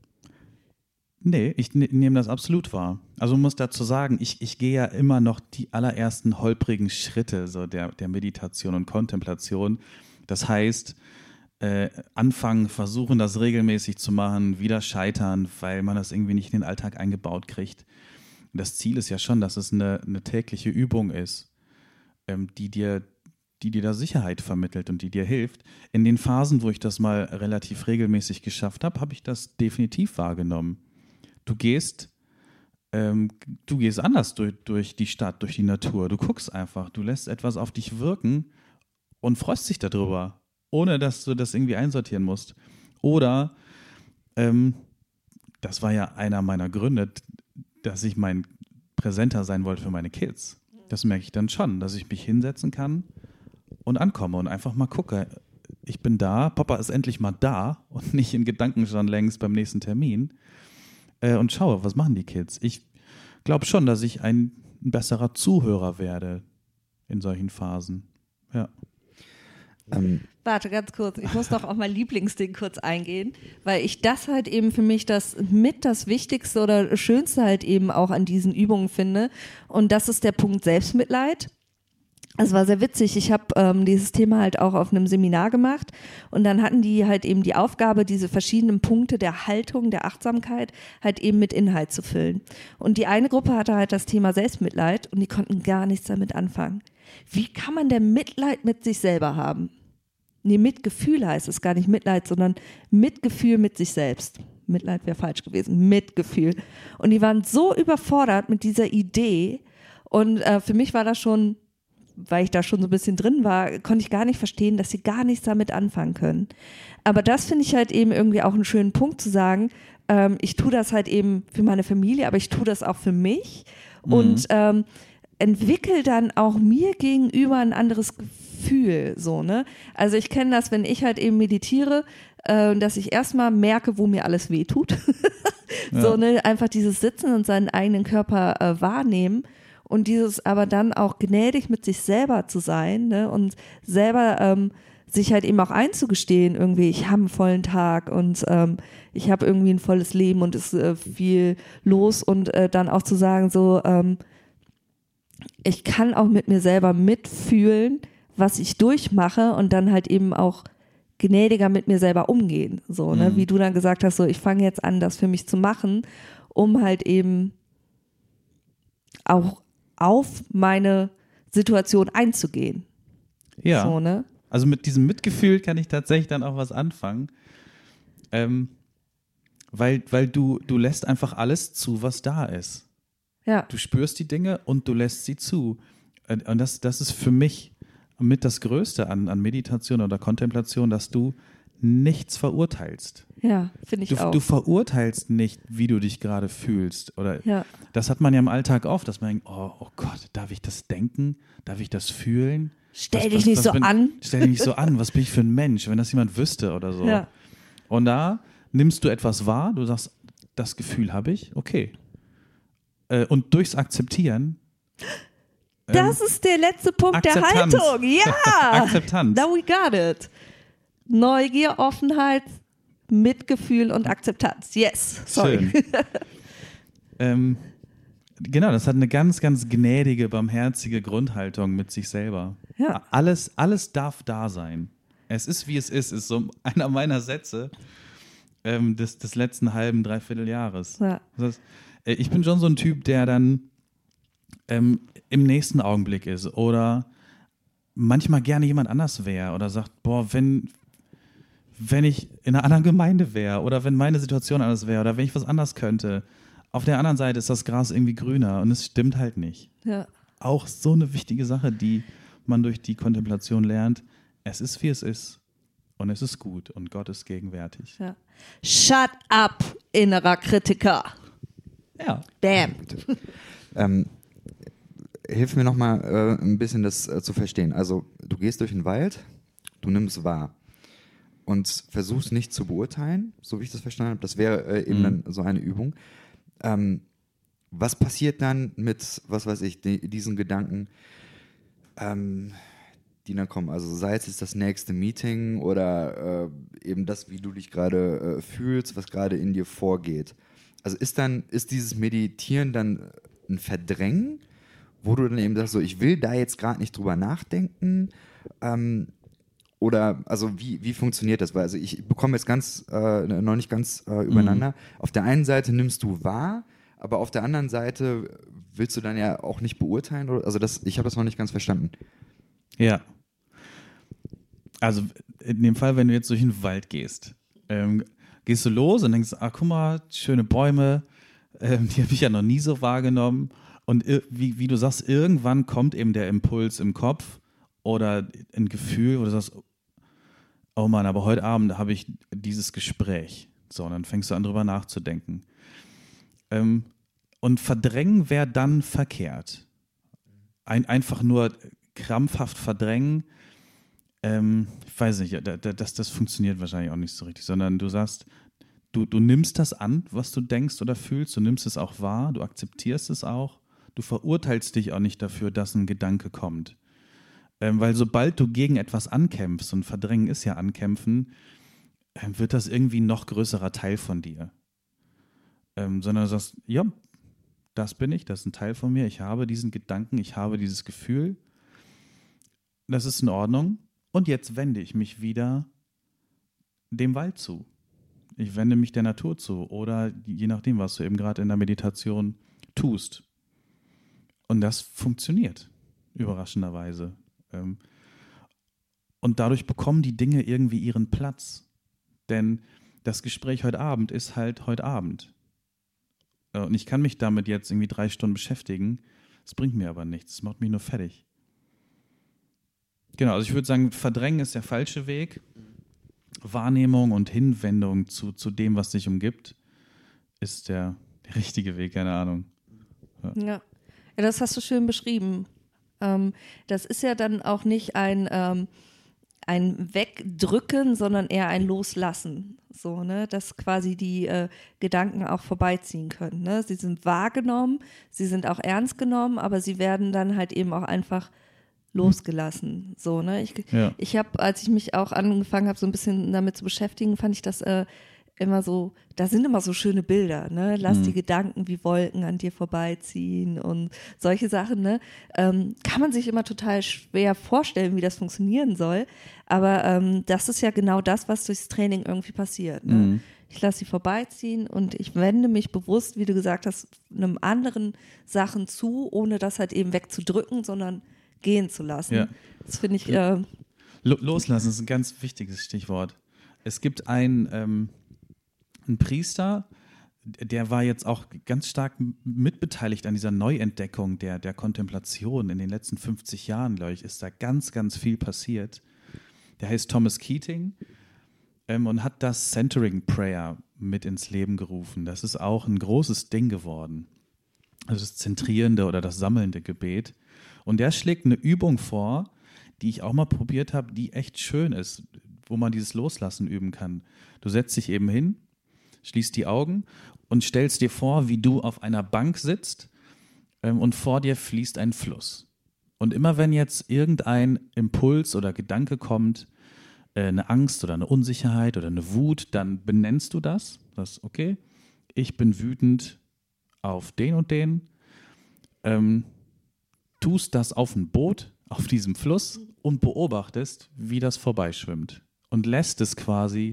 Nee, ich ne, nehme das absolut wahr. Also man muss dazu sagen, ich, ich gehe ja immer noch die allerersten holprigen Schritte so der, der Meditation und Kontemplation. Das heißt, Äh, anfangen, versuchen, das regelmäßig zu machen, wieder scheitern, weil man das irgendwie nicht in den Alltag eingebaut kriegt. Und das Ziel ist ja schon, dass es eine, eine tägliche Übung ist, ähm, die dir, die dir da Sicherheit vermittelt und die dir hilft. In den Phasen, wo ich das mal relativ regelmäßig geschafft habe, habe ich das definitiv wahrgenommen. Du gehst, ähm, du gehst anders durch, durch die Stadt, durch die Natur. Du guckst einfach, du lässt etwas auf dich wirken und freust dich darüber, ohne dass du das irgendwie einsortieren musst. Oder, ähm, das war ja einer meiner Gründe, dass ich mein präsenter sein wollte für meine Kids. Das merke ich dann schon, dass ich mich hinsetzen kann und ankomme und einfach mal gucke, ich bin da, Papa ist endlich mal da und nicht in Gedanken schon längst beim nächsten Termin. äh, und schaue, was machen die Kids. Ich glaube schon, dass ich ein, ein besserer Zuhörer werde in solchen Phasen. Ja. Ähm, Warte, ganz kurz. Ich muss doch auf mein Lieblingsding kurz eingehen, weil ich das halt eben für mich das mit das Wichtigste oder Schönste halt eben auch an diesen Übungen finde. Und das ist der Punkt Selbstmitleid. Es war sehr witzig. Ich habe ähm, dieses Thema halt auch auf einem Seminar gemacht und dann hatten die halt eben die Aufgabe, diese verschiedenen Punkte der Haltung, der Achtsamkeit halt eben mit Inhalt zu füllen. Und die eine Gruppe hatte halt das Thema Selbstmitleid und die konnten gar nichts damit anfangen. Wie kann man denn Mitleid mit sich selber haben? Nee, Mitgefühl heißt es, gar nicht Mitleid, sondern Mitgefühl mit sich selbst. Mitleid wäre falsch gewesen, Mitgefühl. Und die waren so überfordert mit dieser Idee und äh, für mich war das schon, weil ich da schon so ein bisschen drin war, konnte ich gar nicht verstehen, dass sie gar nichts damit anfangen können. Aber das finde ich halt eben irgendwie auch einen schönen Punkt zu sagen, ähm, ich tue das halt eben für meine Familie, aber ich tue das auch für mich Mhm. und ähm, entwickle dann auch mir gegenüber ein anderes Gefühl, so, ne? Also ich kenne das, wenn ich halt eben meditiere, äh, dass ich erstmal merke, wo mir alles weh tut. So, Ja. ne? Einfach dieses Sitzen und seinen eigenen Körper äh, wahrnehmen und dieses aber dann auch gnädig mit sich selber zu sein, ne? Und selber ähm, sich halt eben auch einzugestehen, irgendwie, ich habe einen vollen Tag und ähm, ich habe irgendwie ein volles Leben und es ist äh, viel los und äh, dann auch zu sagen, so, ähm, ich kann auch mit mir selber mitfühlen, was ich durchmache und dann halt eben auch gnädiger mit mir selber umgehen. So, ne? Mhm. Wie du dann gesagt hast, so ich fange jetzt an, das für mich zu machen, um halt eben auch auf meine Situation einzugehen. Ja. So, ne? Also mit diesem Mitgefühl kann ich tatsächlich dann auch was anfangen. Ähm, weil weil du, du lässt einfach alles zu, was da ist. Ja. Du spürst die Dinge und du lässt sie zu. Und und das, das ist für mich mit das Größte an, an Meditation oder Kontemplation, dass du nichts verurteilst. Ja, finde ich Du, auch. du verurteilst nicht, wie du dich gerade fühlst. Oder Ja. das hat man ja im Alltag oft, dass man denkt, oh, oh Gott, darf ich das denken? Darf ich das fühlen? Stell Was- dich was- nicht was so bin, an. Stell dich nicht so an, was bin ich für ein Mensch, wenn das jemand wüsste oder so. Ja. Und da nimmst du etwas wahr, du sagst, das Gefühl habe ich, okay. Äh, und durchs Akzeptieren. ähm, Das ist der letzte Punkt Akzeptanz. der Haltung. Ja. Akzeptanz. Now we got it. Neugier, Offenheit, Mitgefühl und Akzeptanz. Yes. Sorry. Schön. ähm, genau, das hat eine ganz, ganz gnädige, barmherzige Grundhaltung mit sich selber. Ja. Alles, alles darf da sein. Es ist, wie es ist, ist so einer meiner Sätze ähm, des, des letzten halben, dreiviertel Jahres. Ja. Das heißt, äh, ich bin schon so ein Typ, der dann ähm, im nächsten Augenblick ist oder manchmal gerne jemand anders wäre oder sagt, boah, wenn, wenn ich in einer anderen Gemeinde wäre oder wenn meine Situation anders wäre oder wenn ich was anders könnte. Auf der anderen Seite ist das Gras irgendwie grüner und es stimmt halt nicht. Ja. Auch so eine wichtige Sache, die man durch die Kontemplation lernt. Es ist, wie es ist und es ist gut und Gott ist gegenwärtig. Ja. Shut up, innerer Kritiker. Ja. Bam. ähm, hilf mir nochmal äh, ein bisschen das äh, zu verstehen. Also du gehst durch den Wald, du nimmst wahr und versuchst nicht zu beurteilen, so wie ich das verstanden habe. Das wäre äh, eben Mhm. dann so eine Übung. Ähm, was passiert dann mit, was weiß ich, die, diesen Gedanken, ähm, die dann kommen? Also sei es jetzt das nächste Meeting oder äh, eben das, wie du dich gerade äh, fühlst, was gerade in dir vorgeht. Also ist dann, ist dieses Meditieren dann ein Verdrängen, wo du dann eben sagst, so ich will da jetzt gerade nicht drüber nachdenken, ähm, oder also wie, wie funktioniert das? Weil also ich bekomme jetzt ganz äh, noch nicht ganz äh, übereinander. Auf der einen Seite nimmst du wahr, aber auf der anderen Seite willst du dann ja auch nicht beurteilen. Oder? Also das, ich habe das noch nicht ganz verstanden. Ja. Also in dem Fall, wenn du jetzt durch den Wald gehst, ähm, gehst du los und denkst, ah, guck mal, schöne Bäume, ähm, die habe ich ja noch nie so wahrgenommen. Und ir- wie, wie du sagst, irgendwann kommt eben der Impuls im Kopf oder ein Gefühl, wo du sagst, oh Mann, aber heute Abend habe ich dieses Gespräch. So, und dann fängst du an, drüber nachzudenken. Ähm, und verdrängen wäre dann verkehrt. Ein, einfach nur krampfhaft verdrängen, ähm, ich weiß nicht, da, da, das, das funktioniert wahrscheinlich auch nicht so richtig, sondern du sagst, du, du nimmst das an, was du denkst oder fühlst, du nimmst es auch wahr, du akzeptierst es auch, du verurteilst dich auch nicht dafür, dass ein Gedanke kommt. Ähm, weil sobald du gegen etwas ankämpfst, und Verdrängen ist ja Ankämpfen, ähm, wird das irgendwie ein noch größerer Teil von dir. Ähm, sondern du sagst, ja, das bin ich, das ist ein Teil von mir, ich habe diesen Gedanken, ich habe dieses Gefühl, das ist in Ordnung und jetzt wende ich mich wieder dem Wald zu. Ich wende mich der Natur zu oder je nachdem, was du eben gerade in der Meditation tust. Und das funktioniert, überraschenderweise. Und dadurch bekommen die Dinge irgendwie ihren Platz. Denn das Gespräch heute Abend ist halt heute Abend. Und ich kann mich damit jetzt irgendwie drei Stunden beschäftigen. Es bringt mir aber nichts, es macht mich nur fertig. Genau, also ich würde sagen, Verdrängen ist der falsche Weg. Wahrnehmung und Hinwendung zu, zu dem, was dich umgibt, ist der, der richtige Weg, keine Ahnung. Ja. Ja. Ja, das hast du schön beschrieben. Ähm, das ist ja dann auch nicht ein, ähm, ein Wegdrücken, sondern eher ein Loslassen. So, ne? Dass quasi die äh, Gedanken auch vorbeiziehen können. Ne? Sie sind wahrgenommen, sie sind auch ernst genommen, aber sie werden dann halt eben auch einfach losgelassen. So, ne? Ich, ja. ich habe, als ich mich auch angefangen habe, so ein bisschen damit zu beschäftigen, fand ich das äh, immer so, da sind immer so schöne Bilder, ne? Lass mhm. die Gedanken wie Wolken an dir vorbeiziehen und solche Sachen, ne? Ähm, kann man sich immer total schwer vorstellen, wie das funktionieren soll, aber ähm, das ist ja genau das, was durchs Training irgendwie passiert, ne? Mhm. Ich lasse sie vorbeiziehen und ich wende mich bewusst, wie du gesagt hast, einem anderen Sachen zu, ohne das halt eben wegzudrücken, sondern gehen zu lassen. Ja. Das finde ich äh, Loslassen ist ein ganz wichtiges Stichwort. Es gibt einen, ähm, einen Priester, der war jetzt auch ganz stark mitbeteiligt an dieser Neuentdeckung der, der Kontemplation. In den letzten fünfzig Jahren, glaube ich, ist da ganz, ganz viel passiert. Der heißt Thomas Keating ähm, und hat das Centering Prayer mit ins Leben gerufen. Das ist auch ein großes Ding geworden. Also das zentrierende oder das sammelnde Gebet. Und der schlägt eine Übung vor, die ich auch mal probiert habe, die echt schön ist, wo man dieses Loslassen üben kann. Du setzt dich eben hin, schließt die Augen und stellst dir vor, wie du auf einer Bank sitzt ähm, und vor dir fließt ein Fluss. Und immer wenn jetzt irgendein Impuls oder Gedanke kommt, äh, eine Angst oder eine Unsicherheit oder eine Wut, dann benennst du das. Das ist okay, ich bin wütend auf den und den. Ähm, tust das auf ein Boot, auf diesem Fluss und beobachtest, wie das vorbeischwimmt. Und lässt es quasi,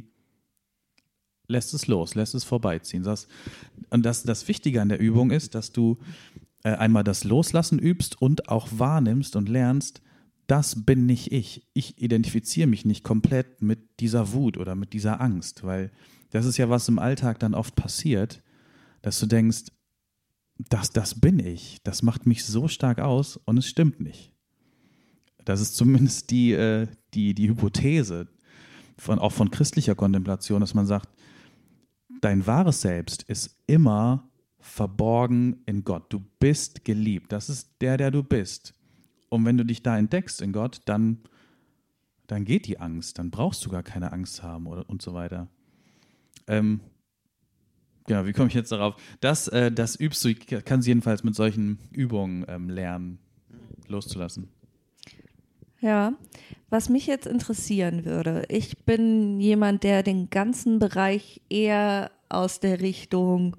lässt es los, lässt es vorbeiziehen. Das, und das, das Wichtige an der Übung ist, dass du äh, einmal das Loslassen übst und auch wahrnimmst und lernst, das bin nicht ich. Ich identifiziere mich nicht komplett mit dieser Wut oder mit dieser Angst, weil das ist ja, was im Alltag dann oft passiert, dass du denkst, das, das bin ich, das macht mich so stark aus und es stimmt nicht. Das ist zumindest die, äh, die, die Hypothese, von, auch von christlicher Kontemplation, dass man sagt, dein wahres Selbst ist immer verborgen in Gott. Du bist geliebt, das ist der, der du bist. Und wenn du dich da entdeckst in Gott, dann, dann geht die Angst, dann brauchst du gar keine Angst haben oder, und so weiter. Ähm, Genau, wie komme ich jetzt darauf? Das, äh, das übst du, kannst jedenfalls mit solchen Übungen ähm, lernen, loszulassen. Ja, was mich jetzt interessieren würde, ich bin jemand, der den ganzen Bereich eher aus der Richtung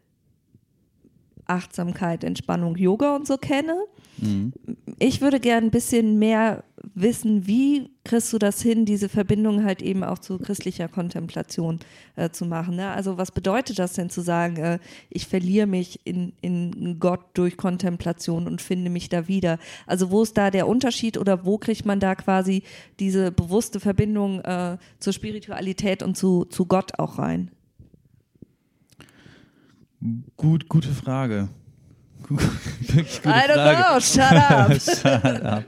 Achtsamkeit, Entspannung, Yoga und so kenne. Mhm. Ich würde gerne ein bisschen mehr wissen, wie kriegst du das hin, diese Verbindung halt eben auch zu christlicher Kontemplation äh, zu machen. Ne? Also was bedeutet das denn zu sagen, äh, ich verliere mich in, in Gott durch Kontemplation und finde mich da wieder? Also wo ist da der Unterschied oder wo kriegt man da quasi diese bewusste Verbindung äh, zur Spiritualität und zu, zu Gott auch rein? Gut, gute Frage. Wirklich gute I don't Frage. know, shut up. Shut up.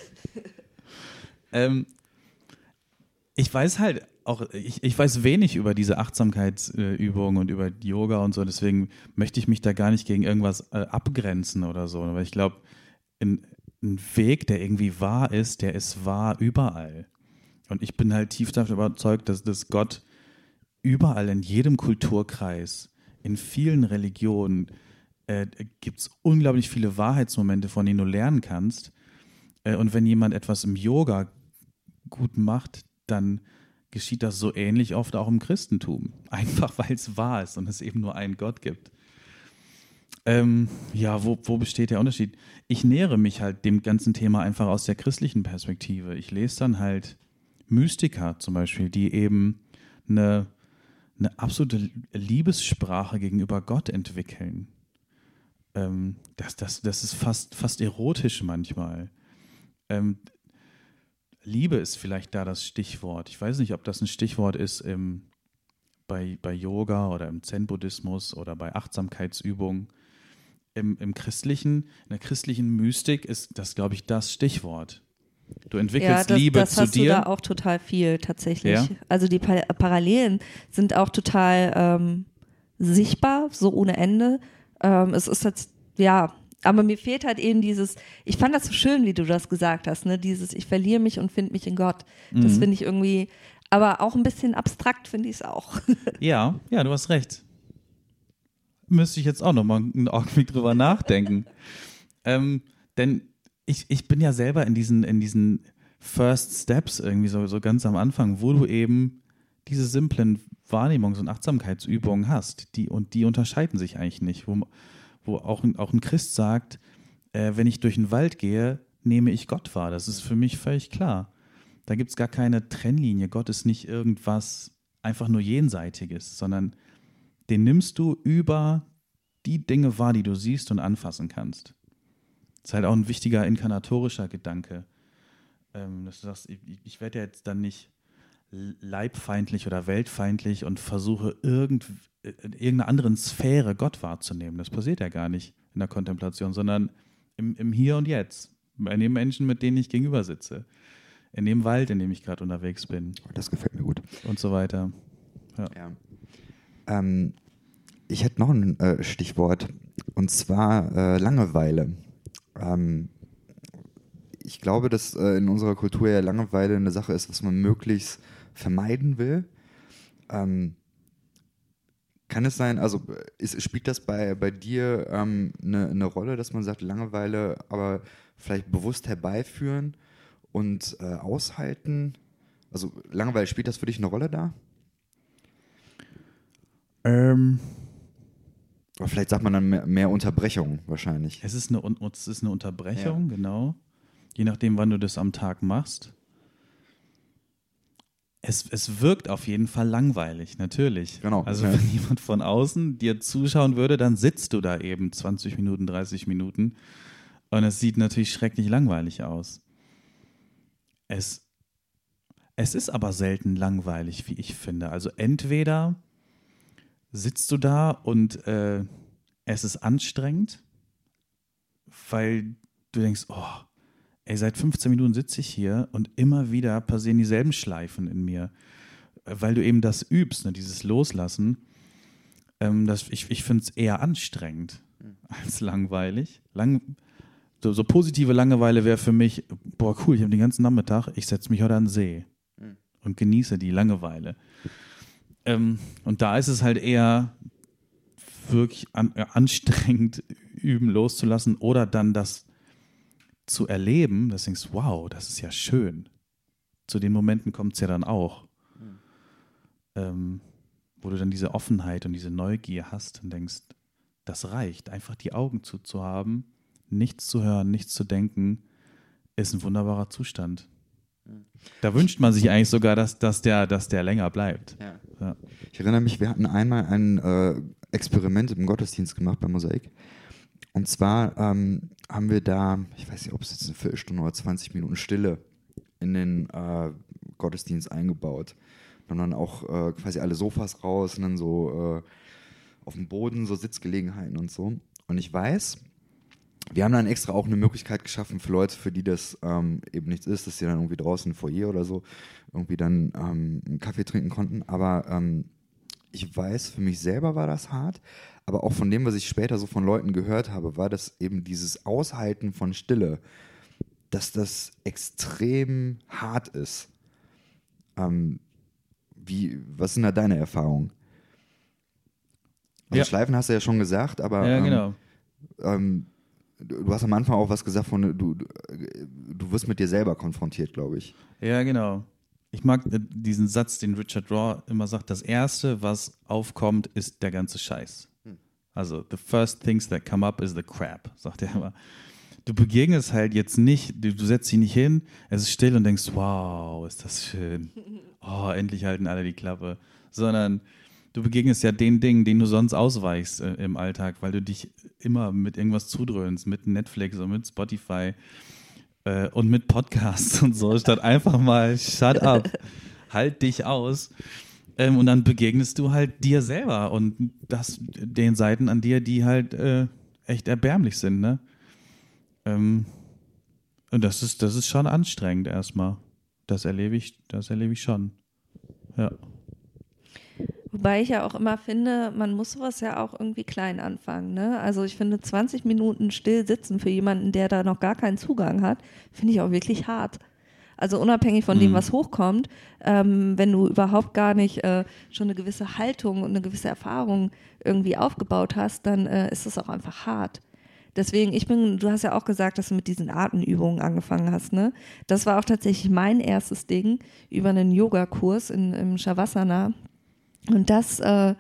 ähm, ich weiß halt auch, ich, ich weiß wenig über diese Achtsamkeitsübungen und über Yoga und so, deswegen möchte ich mich da gar nicht gegen irgendwas äh, abgrenzen oder so, weil ich glaube, ein, ein Weg, der irgendwie wahr ist, der ist wahr überall. Und ich bin halt tief davon überzeugt, dass, dass Gott überall in jedem Kulturkreis, in vielen Religionen äh, gibt es unglaublich viele Wahrheitsmomente, von denen du lernen kannst. Äh, und wenn jemand etwas im Yoga gut macht, dann geschieht das so ähnlich oft auch im Christentum. Einfach weil es wahr ist und es eben nur einen Gott gibt. Ähm, ja, wo, wo besteht der Unterschied? Ich nähere mich halt dem ganzen Thema einfach aus der christlichen Perspektive. Ich lese dann halt Mystiker zum Beispiel, die eben eine, eine absolute Liebessprache gegenüber Gott entwickeln. Ähm, das, das, das ist fast, fast erotisch manchmal. Ähm, Liebe ist vielleicht da das Stichwort. Ich weiß nicht, ob das ein Stichwort ist im, bei, bei Yoga oder im Zen-Buddhismus oder bei Achtsamkeitsübungen. Im, im christlichen, in der christlichen Mystik ist das, glaube ich, das Stichwort. Du entwickelst ja, das, Liebe das zu hast dir. Du da auch total viel tatsächlich. Ja? Also die pa- Parallelen sind auch total ähm, sichtbar, so ohne Ende. Ähm, es ist jetzt, ja, aber mir fehlt halt eben dieses, ich fand das so schön, wie du das gesagt hast, ne? Dieses, ich verliere mich und finde mich in Gott. Das Mhm. finde ich irgendwie, aber auch ein bisschen abstrakt finde ich es auch. Ja, ja, du hast recht. Müsste ich jetzt auch noch mal einen Augenblick drüber nachdenken. ähm, denn ich, ich bin ja selber in diesen, in diesen First Steps irgendwie so, so ganz am Anfang, wo du eben diese simplen Wahrnehmungs- und Achtsamkeitsübungen hast. Die, und die unterscheiden sich eigentlich nicht. Wo, wo auch, ein, auch ein Christ sagt, äh, wenn ich durch den Wald gehe, nehme ich Gott wahr. Das ist für mich völlig klar. Da gibt es gar keine Trennlinie. Gott ist nicht irgendwas einfach nur Jenseitiges, sondern den nimmst du über die Dinge wahr, die du siehst und anfassen kannst. Das ist halt auch ein wichtiger inkarnatorischer Gedanke. Ähm, dass du sagst, ich, ich werde ja jetzt dann nicht leibfeindlich oder weltfeindlich und versuche irgend, in irgendeiner anderen Sphäre Gott wahrzunehmen. Das passiert ja gar nicht in der Kontemplation, sondern im, im Hier und Jetzt. Bei den Menschen, mit denen ich gegenüber sitze. In dem Wald, in dem ich gerade unterwegs bin. Das gefällt mir gut. Und so weiter. Ja. Ja. Ähm, ich hätte noch ein äh, Stichwort, und zwar äh, Langeweile. Ähm, ich glaube, dass äh, in unserer Kultur ja Langeweile eine Sache ist, was man möglichst vermeiden will. Ähm, kann es sein, also ist, spielt das bei, bei dir ähm, eine, eine Rolle, dass man sagt, Langeweile aber vielleicht bewusst herbeiführen und äh, aushalten? Also Langeweile, spielt das für dich eine Rolle da? Ähm, Aber vielleicht sagt man dann mehr, mehr Unterbrechung wahrscheinlich. es ist eine, Un- es ist eine Unterbrechung, ja. Genau. Je nachdem, wann du das am Tag machst. Es, es wirkt auf jeden Fall langweilig, natürlich. Genau. Also Ja. wenn jemand von außen dir zuschauen würde, dann sitzt du da eben zwanzig Minuten, dreißig Minuten und es sieht natürlich schrecklich langweilig aus. Es, es ist aber selten langweilig, wie ich finde. Also entweder sitzt du da und äh, es ist anstrengend, weil du denkst, oh, ey, seit fünfzehn Minuten sitze ich hier und immer wieder passieren dieselben Schleifen in mir, weil du eben das übst, ne, dieses Loslassen. Ähm, das, ich ich finde es eher anstrengend als langweilig. Lang, so, so positive Langeweile wäre für mich, boah cool, ich habe den ganzen Nachmittag, ich setze mich heute an den See und genieße die Langeweile. Ähm, und da ist es halt eher wirklich an, äh, anstrengend, üben, loszulassen oder dann das zu erleben, dass du denkst, wow, das ist ja schön. Zu den Momenten kommt es ja dann auch, mhm. ähm, wo du dann diese Offenheit und diese Neugier hast und denkst, das reicht, einfach die Augen zuzuhaben, nichts zu hören, nichts zu denken, ist ein wunderbarer Zustand. Mhm. Da wünscht man sich eigentlich sogar, dass, dass, der, dass der länger bleibt. Ja. Ja. Ich erinnere mich, wir hatten einmal ein äh, Experiment im Gottesdienst gemacht bei Mosaik. Und zwar ähm, haben wir da, ich weiß nicht, ob es jetzt eine Viertelstunde oder zwanzig Minuten Stille in den äh, Gottesdienst eingebaut. Wir haben dann auch äh, quasi alle Sofas raus und dann so äh, auf dem Boden, so Sitzgelegenheiten und so. Und ich weiß, wir haben dann extra auch eine Möglichkeit geschaffen für Leute, für die das ähm, eben nichts ist, dass sie dann irgendwie draußen im Foyer oder so irgendwie dann ähm, einen Kaffee trinken konnten. Aber ähm, ich weiß, für mich selber war das hart, aber auch von dem, was ich später so von Leuten gehört habe, war das eben dieses Aushalten von Stille, dass das extrem hart ist. Ähm, wie, was sind da deine Erfahrungen? Also Ja. Schleifen hast du ja schon gesagt, aber Ja, ähm, genau. ähm, du du hast am Anfang auch was gesagt von, du, du, du wirst mit dir selber konfrontiert, glaube ich. Ja, genau. Ich mag äh, diesen Satz, den Richard Rohr immer sagt, das Erste, was aufkommt, ist der ganze Scheiß. Also, the first things that come up is the crap, sagt er immer. Du begegnest halt jetzt nicht, du, du setzt dich nicht hin, es ist still und denkst, wow, ist das schön. Oh, endlich halten alle die Klappe. Sondern du begegnest ja den Dingen, denen du sonst ausweichst äh, im Alltag, weil du dich immer mit irgendwas zudröhnst, mit Netflix und mit Spotify äh, und mit Podcasts und so, statt einfach mal shut up, halt dich aus. Ähm, und dann begegnest du halt dir selber und das, den Seiten an dir, die halt äh, echt erbärmlich sind, ne? Ähm, und das ist, das ist schon anstrengend erstmal. Das erlebe ich, das erlebe ich schon. Ja. Wobei ich ja auch immer finde, man muss sowas ja auch irgendwie klein anfangen. Ne? Also ich finde zwanzig Minuten still sitzen für jemanden, der da noch gar keinen Zugang hat, finde ich auch wirklich hart. Also unabhängig von dem, was hochkommt, ähm, wenn du überhaupt gar nicht äh, schon eine gewisse Haltung und eine gewisse Erfahrung irgendwie aufgebaut hast, dann äh, ist es auch einfach hart. Deswegen, ich bin, du hast ja auch gesagt, dass du mit diesen Atemübungen angefangen hast, ne? Das war auch tatsächlich mein erstes Ding über einen Yogakurs in, im Shavasana. Und das äh,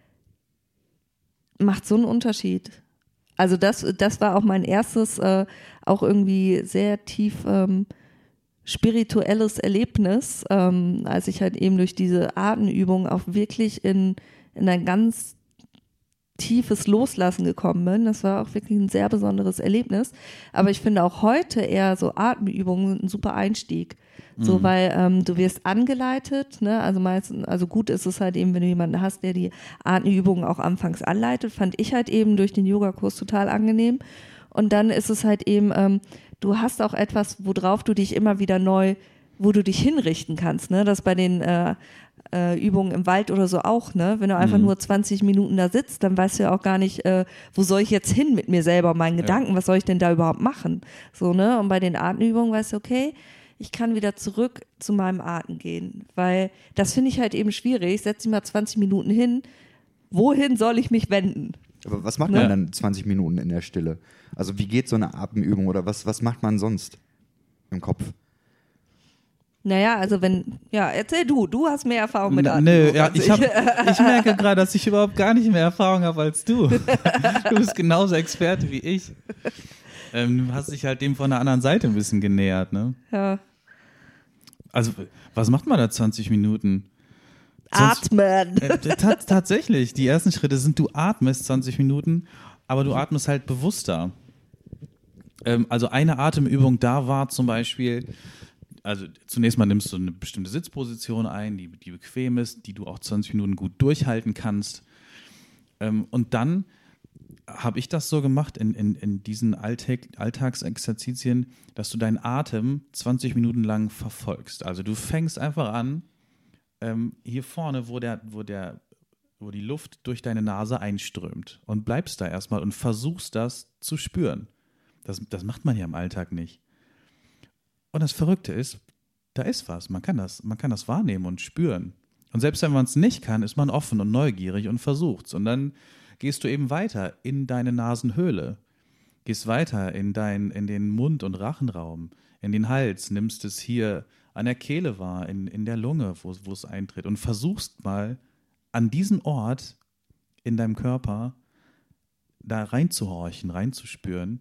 macht so einen Unterschied. Also das, das war auch mein erstes, äh, auch irgendwie sehr tief ähm, spirituelles Erlebnis, ähm, als ich halt eben durch diese Atemübung auch wirklich in, in ein ganz tiefes Loslassen gekommen bin. Das war auch wirklich ein sehr besonderes Erlebnis. Aber ich finde auch heute eher so Atemübungen sind ein super Einstieg. So, Mhm. weil ähm, du wirst angeleitet, ne? Also meistens, also gut ist es halt eben, wenn du jemanden hast, der die Atemübungen auch anfangs anleitet, fand ich halt eben durch den Yogakurs total angenehm. Und dann ist es halt eben, ähm, du hast auch etwas, worauf du dich immer wieder neu, wo du dich hinrichten kannst, ne? Das bei den äh, äh, Übungen im Wald oder so auch, ne? Wenn du einfach Mhm. nur zwanzig Minuten da sitzt, dann weißt du ja auch gar nicht, äh, wo soll ich jetzt hin mit mir selber, meinen Gedanken, was soll ich denn da überhaupt machen? So, ne? Und bei den Atemübungen weißt du, okay, ich kann wieder zurück zu meinem Atem gehen, weil das finde ich halt eben schwierig. Setz dich mal zwanzig Minuten hin, wohin soll ich mich wenden? Aber was macht Ne? man dann zwanzig Minuten in der Stille? Also wie geht so eine Atemübung oder was, was macht man sonst im Kopf? Naja, also wenn, ja, erzähl du, du hast mehr Erfahrung mit N- Atemübungen Nö, ja, als ich, hab, ich merke gerade, dass ich überhaupt gar nicht mehr Erfahrung habe als du. Du bist genauso Experte wie ich. Ähm, du hast dich halt dem von der anderen Seite ein bisschen genähert, ne? Ja. Also, was macht man da zwanzig Minuten? Sonst- Atmen. Äh, ta- tatsächlich, die ersten Schritte sind, du atmest zwanzig Minuten, aber du atmest halt bewusster. Ähm, also eine Atemübung da war zum Beispiel, also zunächst mal nimmst du eine bestimmte Sitzposition ein, die, die bequem ist, die du auch zwanzig Minuten gut durchhalten kannst. Ähm, und dann habe ich das so gemacht in, in, in diesen Alltag, Alltagsexerzitien, dass du deinen Atem zwanzig Minuten lang verfolgst. Also du fängst einfach an, ähm, hier vorne, wo, der, wo, der, wo die Luft durch deine Nase einströmt und bleibst da erstmal und versuchst das zu spüren. Das, das macht man ja im Alltag nicht. Und das Verrückte ist, da ist was. Man kann das, man kann das wahrnehmen und spüren. Und selbst wenn man es nicht kann, ist man offen und neugierig und versucht's. Und dann gehst du eben weiter in deine Nasenhöhle, gehst weiter in, dein, in den Mund- und Rachenraum, in den Hals, nimmst es hier an der Kehle wahr, in, in der Lunge, wo, wo es eintritt und versuchst mal an diesen Ort in deinem Körper da reinzuhorchen, reinzuspüren.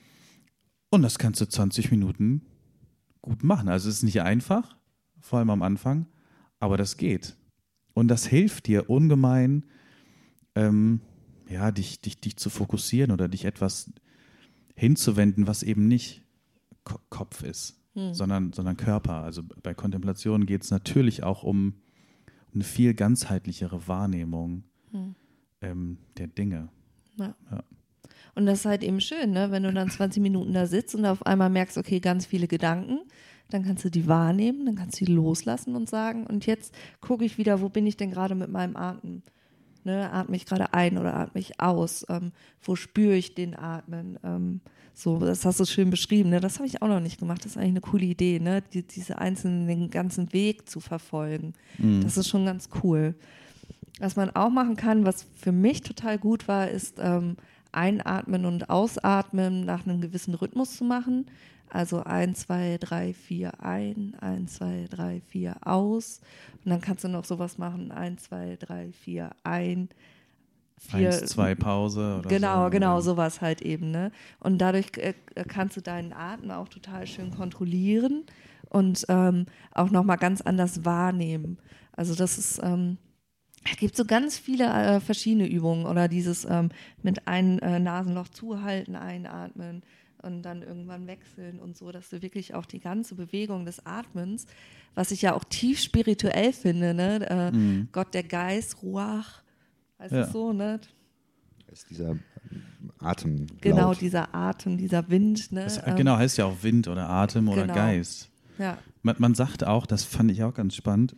Und das kannst du zwanzig Minuten gut machen. Also es ist nicht einfach, vor allem am Anfang, aber das geht. Und das hilft dir ungemein, ähm, ja, dich, dich, dich zu fokussieren oder dich etwas hinzuwenden, was eben nicht Ko- Kopf ist, hm. sondern, sondern Körper. Also bei Kontemplation geht es natürlich auch um eine viel ganzheitlichere Wahrnehmung hm. ähm, der Dinge. Ja. Ja. Und das ist halt eben schön, ne? Wenn du dann zwanzig Minuten da sitzt und auf einmal merkst, okay, ganz viele Gedanken, dann kannst du die wahrnehmen, dann kannst du die loslassen und sagen, und jetzt gucke ich wieder, wo bin ich denn gerade mit meinem Atem? Ne, atme ich gerade ein oder atme ich aus? Ähm, wo spüre ich den Atmen? Ähm, so, das hast du schön beschrieben. Ne? Das habe ich auch noch nicht gemacht. Das ist eigentlich eine coole Idee, ne? Die, diese einzelnen, den ganzen Weg zu verfolgen. Mhm. Das ist schon ganz cool. Was man auch machen kann, was für mich total gut war, ist ähm, einatmen und ausatmen nach einem gewissen Rhythmus zu machen. Also eins, zwei, drei, vier ein, eins, zwei, drei, vier aus. Und dann kannst du noch sowas machen, eins, zwei, drei, vier ein, vier. eins, zwei Pause oder genau, so. Genau, sowas halt eben. Ne? Und dadurch äh, kannst du deinen Atem auch total schön kontrollieren und ähm, auch nochmal ganz anders wahrnehmen. Also das ist, ähm, es gibt so ganz viele äh, verschiedene Übungen oder dieses ähm, mit einem äh, Nasenloch zuhalten, einatmen und dann irgendwann wechseln und so, dass du wirklich auch die ganze Bewegung des Atmens, was ich ja auch tief spirituell finde, ne? Äh, mhm. Gott, der Geist, Ruach, heißt es ja. so, ne? Das ist dieser Atem. Genau, dieser Atem, dieser Wind, ne? Das, genau, heißt ja auch Wind oder Atem oder genau. Geist. Ja. Man, man sagt auch, das fand ich auch ganz spannend,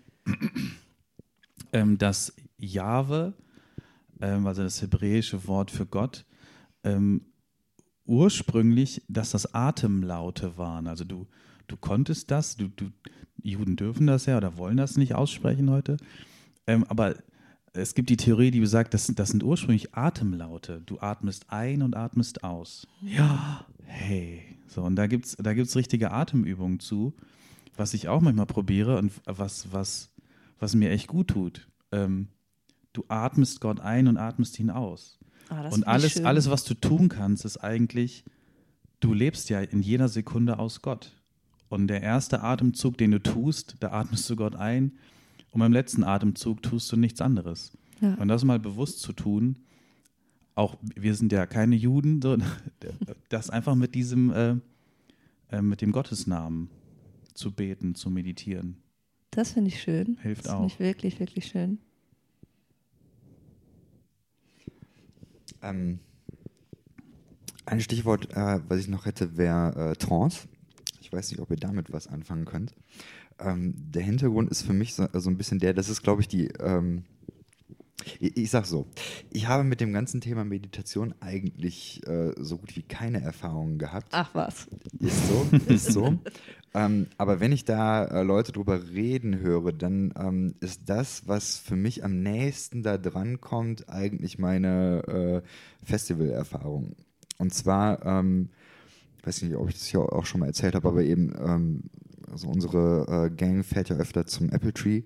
ähm, dass Jahwe, ähm, also das hebräische Wort für Gott, ähm, ursprünglich, dass das Atemlaute waren. Also du, du konntest das, du, du, Juden dürfen das ja oder wollen das nicht aussprechen heute, ähm, aber es gibt die Theorie, die besagt, das, das sind ursprünglich Atemlaute. Du atmest ein und atmest aus. Ja, hey. So, und da gibt es da gibt's richtige Atemübungen zu, was ich auch manchmal probiere und was, was, was mir echt gut tut. Ähm, du atmest Gott ein und atmest ihn aus. Ah, und alles, alles, was du tun kannst, ist eigentlich, du lebst ja in jeder Sekunde aus Gott. Und der erste Atemzug, den du tust, da atmest du Gott ein. Und beim letzten Atemzug tust du nichts anderes. Ja. Und das mal bewusst zu tun, auch wir sind ja keine Juden, so, das einfach mit diesem, äh, äh, mit dem Gottesnamen zu beten, zu meditieren. Das finde ich schön. Hilft das auch. Das finde ich wirklich, wirklich schön. Ähm, ein Stichwort, äh, was ich noch hätte, wäre äh, Trance. Ich weiß nicht, ob ihr damit was anfangen könnt. Ähm, der Hintergrund ist für mich so, so ein bisschen der, das ist, glaube ich, die, ähm, ich, ich sag so, ich habe mit dem ganzen Thema Meditation eigentlich äh, so gut wie keine Erfahrungen gehabt. Ach was. Ist so, ist so. ähm, aber wenn ich da äh, Leute drüber reden höre, dann ähm, ist das, was für mich am nächsten da dran kommt, eigentlich meine äh, Festivalerfahrung. Und zwar, ähm, ich weiß nicht, ob ich das hier auch schon mal erzählt habe, aber eben, ähm, also unsere äh, Gang fährt ja öfter zum Apple Tree.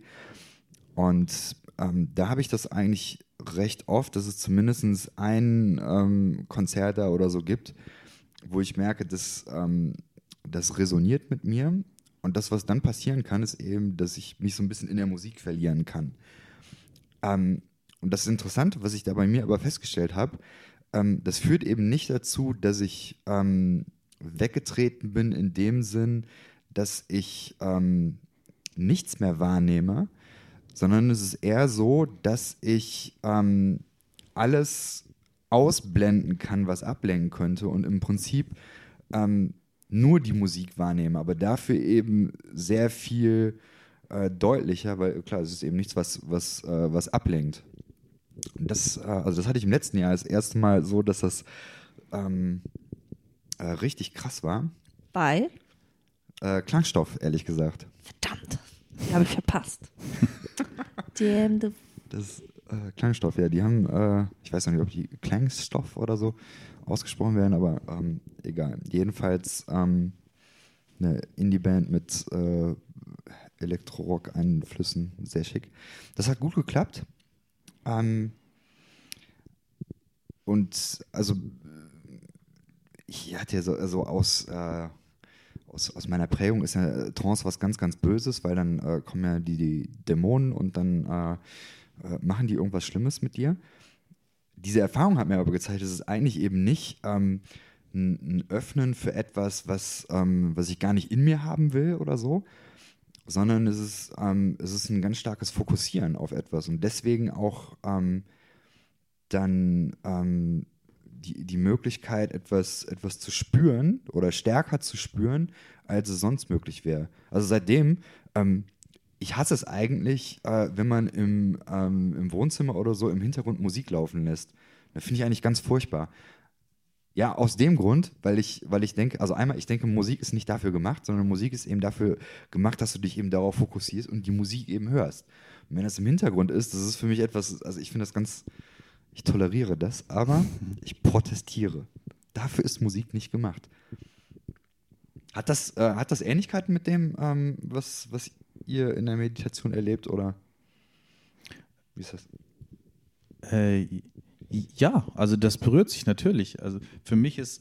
Und ähm, da habe ich das eigentlich recht oft, dass es zumindest ein ähm, Konzert da oder so gibt, wo ich merke, dass ähm, das resoniert mit mir. Und das, was dann passieren kann, ist eben, dass ich mich so ein bisschen in der Musik verlieren kann. Ähm, und das Interessante, was ich da bei mir aber festgestellt habe, ähm, das führt eben nicht dazu, dass ich ähm, weggetreten bin in dem Sinn, dass ich ähm, nichts mehr wahrnehme, sondern es ist eher so, dass ich ähm, alles ausblenden kann, was ablenken könnte und im Prinzip ähm, nur die Musik wahrnehme, aber dafür eben sehr viel äh, deutlicher, weil klar, es ist eben nichts, was, was, äh, was ablenkt. Und das, äh, also das hatte ich im letzten Jahr das erste Mal so, dass das ähm, äh, richtig krass war. Bei? Äh, Klangstoff, ehrlich gesagt. Verdammt, die habe ich verpasst. Damn the das äh, Klangstoff, ja, die haben, äh, ich weiß noch nicht, ob die Klangstoff oder so ausgesprochen werden, aber ähm, egal. Jedenfalls ähm, eine Indie-Band mit äh, Elektro-Rock-Einflüssen, sehr schick. Das hat gut geklappt. Ähm, und also ich hatte ja so also aus, äh, aus, aus meiner Prägung ist ja Trance was ganz, ganz Böses, weil dann äh, kommen ja die, die Dämonen und dann äh, äh, machen die irgendwas Schlimmes mit dir. Diese Erfahrung hat mir aber gezeigt, dass es eigentlich eben nicht ähm, ein, ein Öffnen für etwas, was, ähm, was ich gar nicht in mir haben will oder so, sondern es ist, ähm, es ist ein ganz starkes Fokussieren auf etwas und deswegen auch ähm, dann ähm, die, die Möglichkeit, etwas, etwas zu spüren oder stärker zu spüren, als es sonst möglich wäre. Also seitdem ähm, ich hasse es eigentlich, äh, wenn man im, ähm, im Wohnzimmer oder so im Hintergrund Musik laufen lässt. Das finde ich eigentlich ganz furchtbar. Ja, aus dem Grund, weil ich, weil ich denke, also einmal, ich denke, Musik ist nicht dafür gemacht, sondern Musik ist eben dafür gemacht, dass du dich eben darauf fokussierst und die Musik eben hörst. Und wenn das im Hintergrund ist, das ist für mich etwas, also ich finde das ganz, ich toleriere das, aber ich protestiere. Dafür ist Musik nicht gemacht. Hat das, äh, hat das Ähnlichkeiten mit dem, ähm, was, was ihr in der Meditation erlebt, oder wie ist das? Äh, ja, also das berührt sich natürlich. Also für mich ist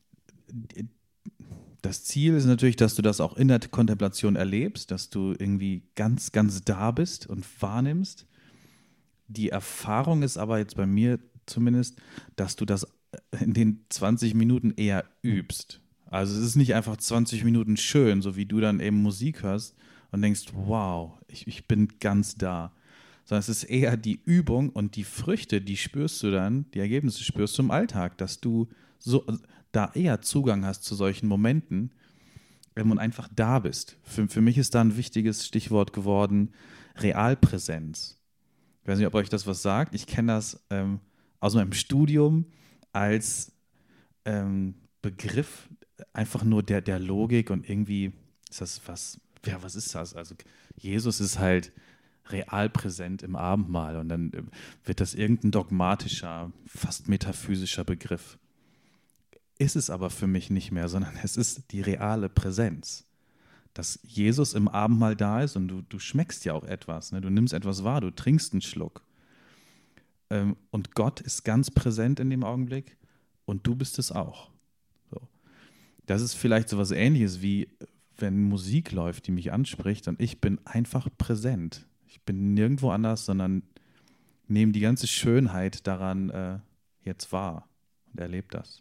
das Ziel ist natürlich, dass du das auch in der Kontemplation erlebst, dass du irgendwie ganz, ganz da bist und wahrnimmst. Die Erfahrung ist aber jetzt bei mir zumindest, dass du das in den zwanzig Minuten eher übst. Also es ist nicht einfach zwanzig Minuten schön, so wie du dann eben Musik hörst und denkst, wow, ich, ich bin ganz da. Sondern es ist eher die Übung und die Früchte, die spürst du dann, die Ergebnisse spürst du im Alltag, dass du so da eher Zugang hast zu solchen Momenten ähm, und einfach da bist. Für, für mich ist da ein wichtiges Stichwort geworden, Realpräsenz. Ich weiß nicht, ob euch das was sagt. Ich kenne das ähm, aus meinem Studium als ähm, Begriff einfach nur der, der Logik und irgendwie ist das was, ja, was ist das? Also Jesus ist halt real präsent im Abendmahl und dann wird das irgendein dogmatischer, fast metaphysischer Begriff. Ist es aber für mich nicht mehr, sondern es ist die reale Präsenz. Dass Jesus im Abendmahl da ist und du, du schmeckst ja auch etwas, ne? Du nimmst etwas wahr, du trinkst einen Schluck. Ähm, und Gott ist ganz präsent in dem Augenblick und du bist es auch. So. Das ist vielleicht so was Ähnliches wie, wenn Musik läuft, die mich anspricht und ich bin einfach präsent. Ich bin nirgendwo anders, sondern nehme die ganze Schönheit daran äh, jetzt wahr und erlebe das.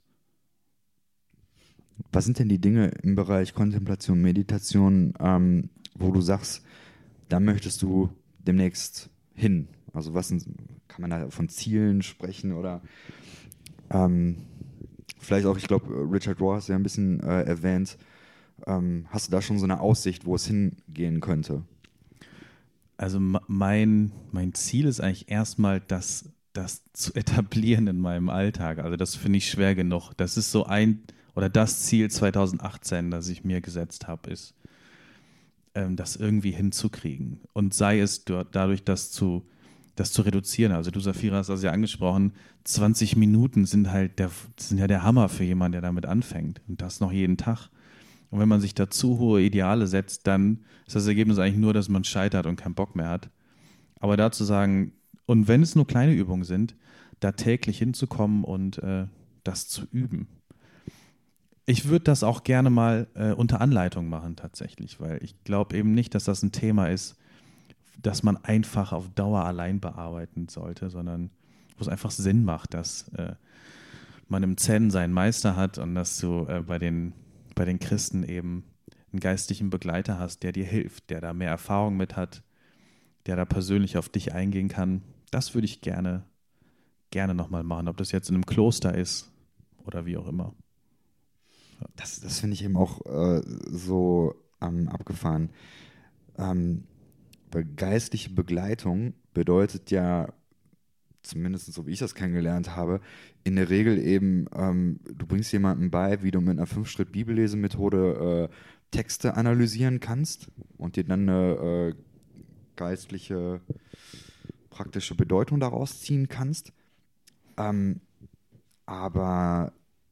Was sind denn die Dinge im Bereich Kontemplation, Meditation, ähm, wo du sagst, da möchtest du demnächst hin? Also was sind, kann man da von Zielen sprechen oder ähm, vielleicht auch, ich glaube, Richard Rohr hast ja ein bisschen äh, erwähnt, ähm, hast du da schon so eine Aussicht, wo es hingehen könnte? Also mein, mein Ziel ist eigentlich erstmal, das, das zu etablieren in meinem Alltag. Also das finde ich schwer genug. Das ist so ein, oder das Ziel zwanzig achtzehn, das ich mir gesetzt habe, ist, ähm, das irgendwie hinzukriegen. Und sei es dort, dadurch, das zu, das zu reduzieren. Also du, Safira, hast das ja angesprochen, zwanzig Minuten sind halt der, sind ja der Hammer für jemanden, der damit anfängt. Und das noch jeden Tag. Und wenn man sich da zu hohe Ideale setzt, dann ist das Ergebnis eigentlich nur, dass man scheitert und keinen Bock mehr hat. Aber da zu sagen, und wenn es nur kleine Übungen sind, da täglich hinzukommen und äh, das zu üben. Ich würde das auch gerne mal äh, unter Anleitung machen tatsächlich, weil ich glaube eben nicht, dass das ein Thema ist, das man einfach auf Dauer allein bearbeiten sollte, sondern wo es einfach Sinn macht, dass äh, man im Zen seinen Meister hat und dass du äh, bei den bei den Christen eben einen geistlichen Begleiter hast, der dir hilft, der da mehr Erfahrung mit hat, der da persönlich auf dich eingehen kann. Das würde ich gerne, gerne nochmal machen, ob das jetzt in einem Kloster ist oder wie auch immer. Ja. Das, das finde ich eben auch äh, so ähm, abgefahren. Ähm, weil geistliche Begleitung bedeutet ja, zumindest so wie ich das kennengelernt habe, in der Regel eben, ähm, du bringst jemandem bei, wie du mit einer fünf-Schritt-Bibellesemethode äh, Texte analysieren kannst und dir dann eine äh, geistliche, praktische Bedeutung daraus ziehen kannst. Ähm, aber,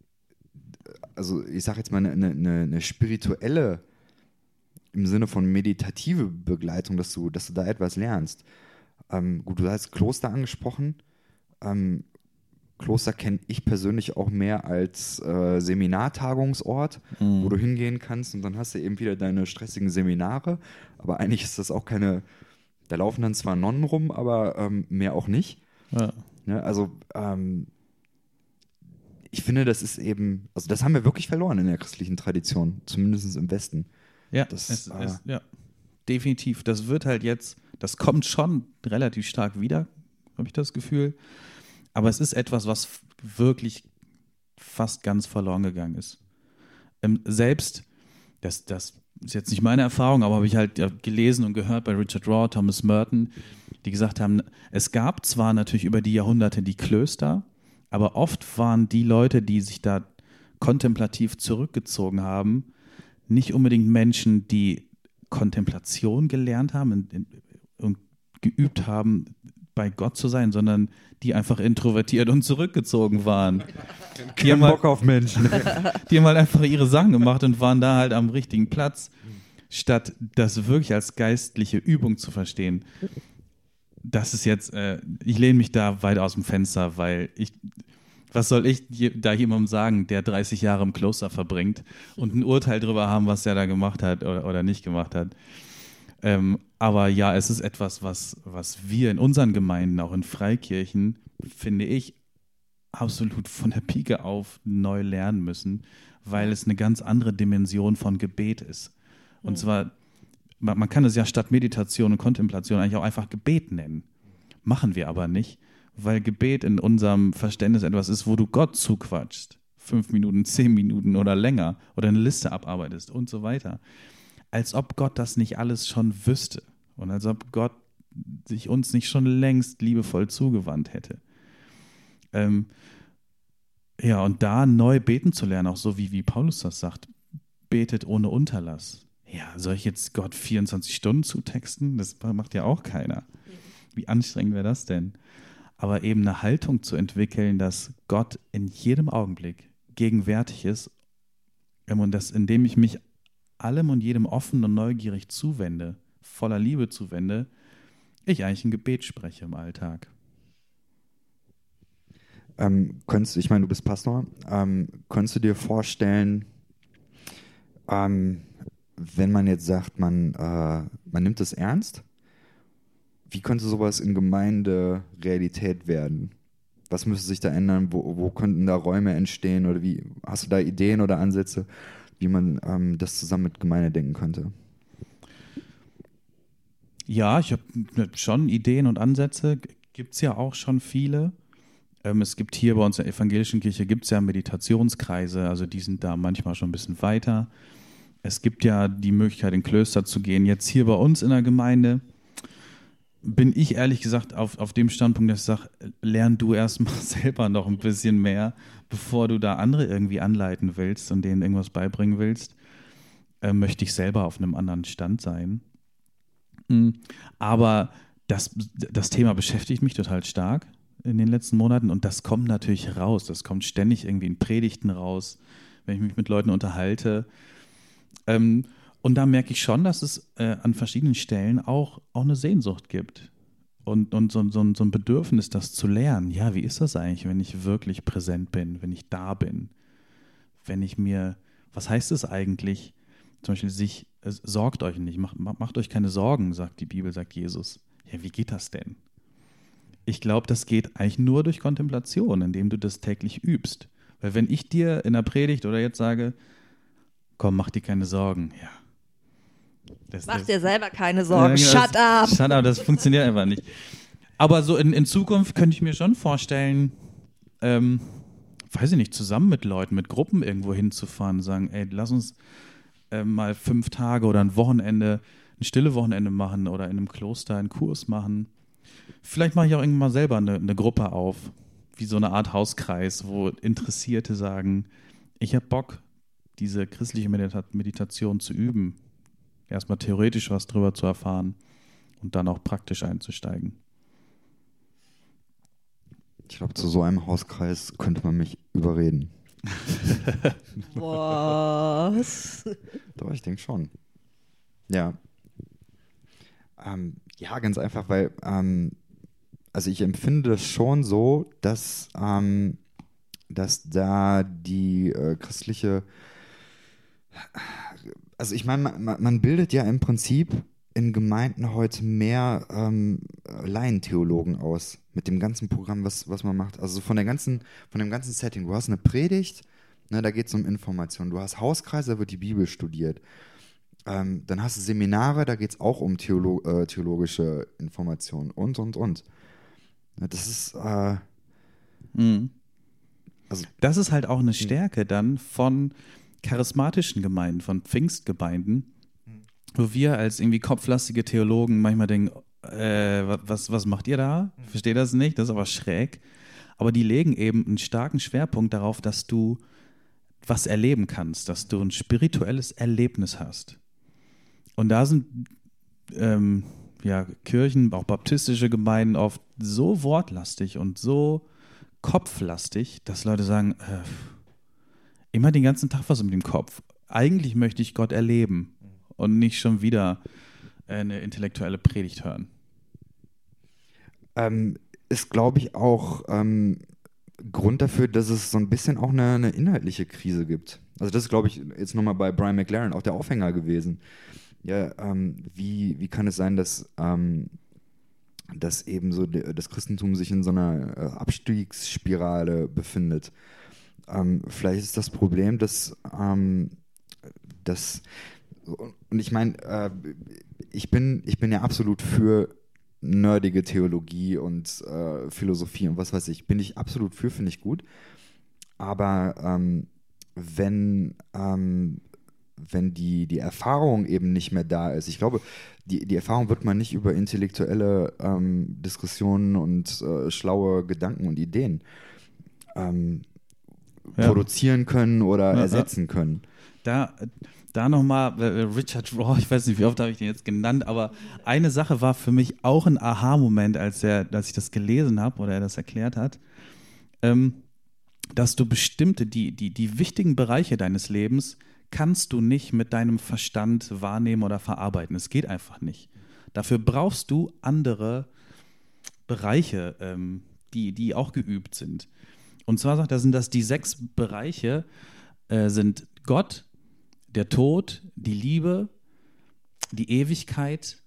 also ich sage jetzt mal, eine, eine, eine spirituelle, im Sinne von meditative Begleitung, dass du, dass du da etwas lernst. Ähm, gut, du hast Kloster angesprochen. Ähm, Kloster kenne ich persönlich auch mehr als äh, Seminartagungsort, mhm. wo du hingehen kannst und dann hast du eben wieder deine stressigen Seminare. Aber eigentlich ist das auch keine, da laufen dann zwar Nonnen rum, aber ähm, mehr auch nicht. Ja. Ne, also ähm, ich finde, das ist eben, also das haben wir wirklich verloren in der christlichen Tradition, zumindest im Westen. Ja, das, es, äh, es, ja, definitiv. Das wird halt jetzt, das kommt schon relativ stark wieder, habe ich das Gefühl. Aber es ist etwas, was wirklich fast ganz verloren gegangen ist. Ähm, selbst das, das ist jetzt nicht meine Erfahrung, aber habe ich halt ja, gelesen und gehört bei Richard Rohr, Thomas Merton, die gesagt haben, es gab zwar natürlich über die Jahrhunderte die Klöster, aber oft waren die Leute, die sich da kontemplativ zurückgezogen haben, nicht unbedingt Menschen, die Kontemplation gelernt haben und, und geübt haben, bei Gott zu sein, sondern die einfach introvertiert und zurückgezogen waren. Die haben, Bock halt, auf Menschen. die haben halt einfach ihre Sachen gemacht und waren da halt am richtigen Platz, statt das wirklich als geistliche Übung zu verstehen. Das ist jetzt, äh, ich lehne mich da weit aus dem Fenster, weil ich, was soll ich da jemandem sagen, der dreißig Jahre im Kloster verbringt und ein Urteil darüber haben, was er da gemacht hat oder, oder nicht gemacht hat. Ähm, aber ja, es ist etwas, was, was wir in unseren Gemeinden, auch in Freikirchen, finde ich, absolut von der Pike auf neu lernen müssen, weil es eine ganz andere Dimension von Gebet ist. Und mhm. zwar, man, man kann es ja statt Meditation und Kontemplation eigentlich auch einfach Gebet nennen. Machen wir aber nicht, weil Gebet in unserem Verständnis etwas ist, wo du Gott zuquatschst. Fünf Minuten, zehn Minuten oder länger oder eine Liste abarbeitest und so weiter. Als ob Gott das nicht alles schon wüsste und als ob Gott sich uns nicht schon längst liebevoll zugewandt hätte. Ähm, ja, und da neu beten zu lernen, auch so wie, wie Paulus das sagt, betet ohne Unterlass. Ja, soll ich jetzt Gott vierundzwanzig Stunden zutexten? Das macht ja auch keiner. Wie anstrengend wäre das denn? Aber eben eine Haltung zu entwickeln, dass Gott in jedem Augenblick gegenwärtig ist und dass, indem ich mich allem und jedem offen und neugierig zuwende, voller Liebe zuwende, ich eigentlich ein Gebet spreche im Alltag. Ähm, könntest, ich meine, du bist Pastor, ähm, könntest du dir vorstellen, ähm, wenn man jetzt sagt, man, äh, man nimmt es ernst, wie könnte sowas in Gemeinde Realität werden? Was müsste sich da ändern? Wo, wo könnten da Räume entstehen? Oder wie, hast du da Ideen oder Ansätze, wie man ähm, das zusammen mit Gemeinde denken könnte? Ja, ich habe schon Ideen und Ansätze. Gibt es ja auch schon viele. Ähm, es gibt hier bei uns in der evangelischen Kirche gibt's ja Meditationskreise, also die sind da manchmal schon ein bisschen weiter. Es gibt ja die Möglichkeit, in Klöster zu gehen. Jetzt hier bei uns in der Gemeinde bin ich ehrlich gesagt auf, auf dem Standpunkt, dass ich sage, lern du erstmal selber noch ein bisschen mehr, bevor du da andere irgendwie anleiten willst und denen irgendwas beibringen willst, äh, möchte ich selber auf einem anderen Stand sein. Mhm. Aber das, das Thema beschäftigt mich total stark in den letzten Monaten und das kommt natürlich raus. Das kommt ständig irgendwie in Predigten raus, wenn ich mich mit Leuten unterhalte. Ähm, Und da merke ich schon, dass es äh, an verschiedenen Stellen auch, auch eine Sehnsucht gibt und, und so, so, so ein Bedürfnis, das zu lernen. Ja, wie ist das eigentlich, wenn ich wirklich präsent bin, wenn ich da bin? Wenn ich mir, was heißt es eigentlich? Zum Beispiel, sich, äh, sorgt euch nicht, macht, macht euch keine Sorgen, sagt die Bibel, sagt Jesus. Ja, wie geht das denn? Ich glaube, das geht eigentlich nur durch Kontemplation, indem du das täglich übst. Weil wenn ich dir in der Predigt oder jetzt sage, komm, mach dir keine Sorgen, ja. Das, Mach das, dir selber keine Sorgen, ja, genau, shut up! Shut up, das funktioniert einfach nicht. Aber so in, in Zukunft könnte ich mir schon vorstellen, ähm, weiß ich nicht, zusammen mit Leuten, mit Gruppen irgendwo hinzufahren und sagen, ey, lass uns äh, mal fünf Tage oder ein Wochenende, ein stille Wochenende machen oder in einem Kloster einen Kurs machen. Vielleicht mache ich auch irgendwann mal selber eine, eine Gruppe auf, wie so eine Art Hauskreis, wo Interessierte sagen, ich habe Bock, diese christliche Medita- Meditation zu üben. Erstmal theoretisch was drüber zu erfahren und dann auch praktisch einzusteigen. Ich glaube, zu so einem Hauskreis könnte man mich überreden. Was? Doch, ich denke schon. Ja. Ähm, ja, ganz einfach, weil ähm, also ich empfinde das schon so, dass, ähm, dass da die äh, christliche Also ich meine, man, man bildet ja im Prinzip in Gemeinden heute mehr ähm, Laientheologen aus mit dem ganzen Programm, was, was man macht. Also von der ganzen, von dem ganzen Setting. Du hast eine Predigt, ne, da geht es um Informationen. Du hast Hauskreise, da wird die Bibel studiert. Ähm, dann hast du Seminare, da geht es auch um Theolo- äh, theologische Informationen und, und, und. Ja, das ist äh, mhm. also das ist halt auch eine Stärke dann von charismatischen Gemeinden, von Pfingstgemeinden, wo wir als irgendwie kopflastige Theologen manchmal denken, äh, was, was macht ihr da? Versteht das nicht? Das ist aber schräg. Aber die legen eben einen starken Schwerpunkt darauf, dass du was erleben kannst, dass du ein spirituelles Erlebnis hast. Und da sind ähm, ja, Kirchen, auch baptistische Gemeinden oft so wortlastig und so kopflastig, dass Leute sagen, äh, immer den ganzen Tag was mit dem Kopf. Eigentlich möchte ich Gott erleben und nicht schon wieder eine intellektuelle Predigt hören. Ähm, ist, glaube ich, auch ähm, Grund dafür, dass es so ein bisschen auch eine, eine inhaltliche Krise gibt. Also das ist, glaube ich, jetzt nochmal bei Brian McLaren auch der Aufhänger gewesen. Ja, ähm, wie, wie kann es sein, dass, ähm, dass eben so de, das Christentum sich in so einer äh, Abstiegsspirale befindet? Ähm, vielleicht ist das Problem, dass, ähm, dass und ich meine, äh, ich bin, ich bin ja absolut für nerdige Theologie und äh, Philosophie und was weiß ich, bin ich absolut für, finde ich gut. Aber ähm, wenn, ähm, wenn die, die Erfahrung eben nicht mehr da ist, ich glaube, die, die Erfahrung wird man nicht über intellektuelle ähm, Diskussionen und äh, schlaue Gedanken und Ideen ähm, ja. produzieren können oder ja, ersetzen ja. können. Da, da nochmal, äh, Richard Rohr, ich weiß nicht, wie oft habe ich den jetzt genannt, aber eine Sache war für mich auch ein Aha-Moment, als, er, als ich das gelesen habe oder er das erklärt hat, ähm, dass du bestimmte, die, die, die wichtigen Bereiche deines Lebens kannst du nicht mit deinem Verstand wahrnehmen oder verarbeiten. Es geht einfach nicht. Dafür brauchst du andere Bereiche, ähm, die, die auch geübt sind. Und zwar sagt er, sind das die sechs Bereiche, äh, sind Gott, der Tod, die Liebe, die Ewigkeit,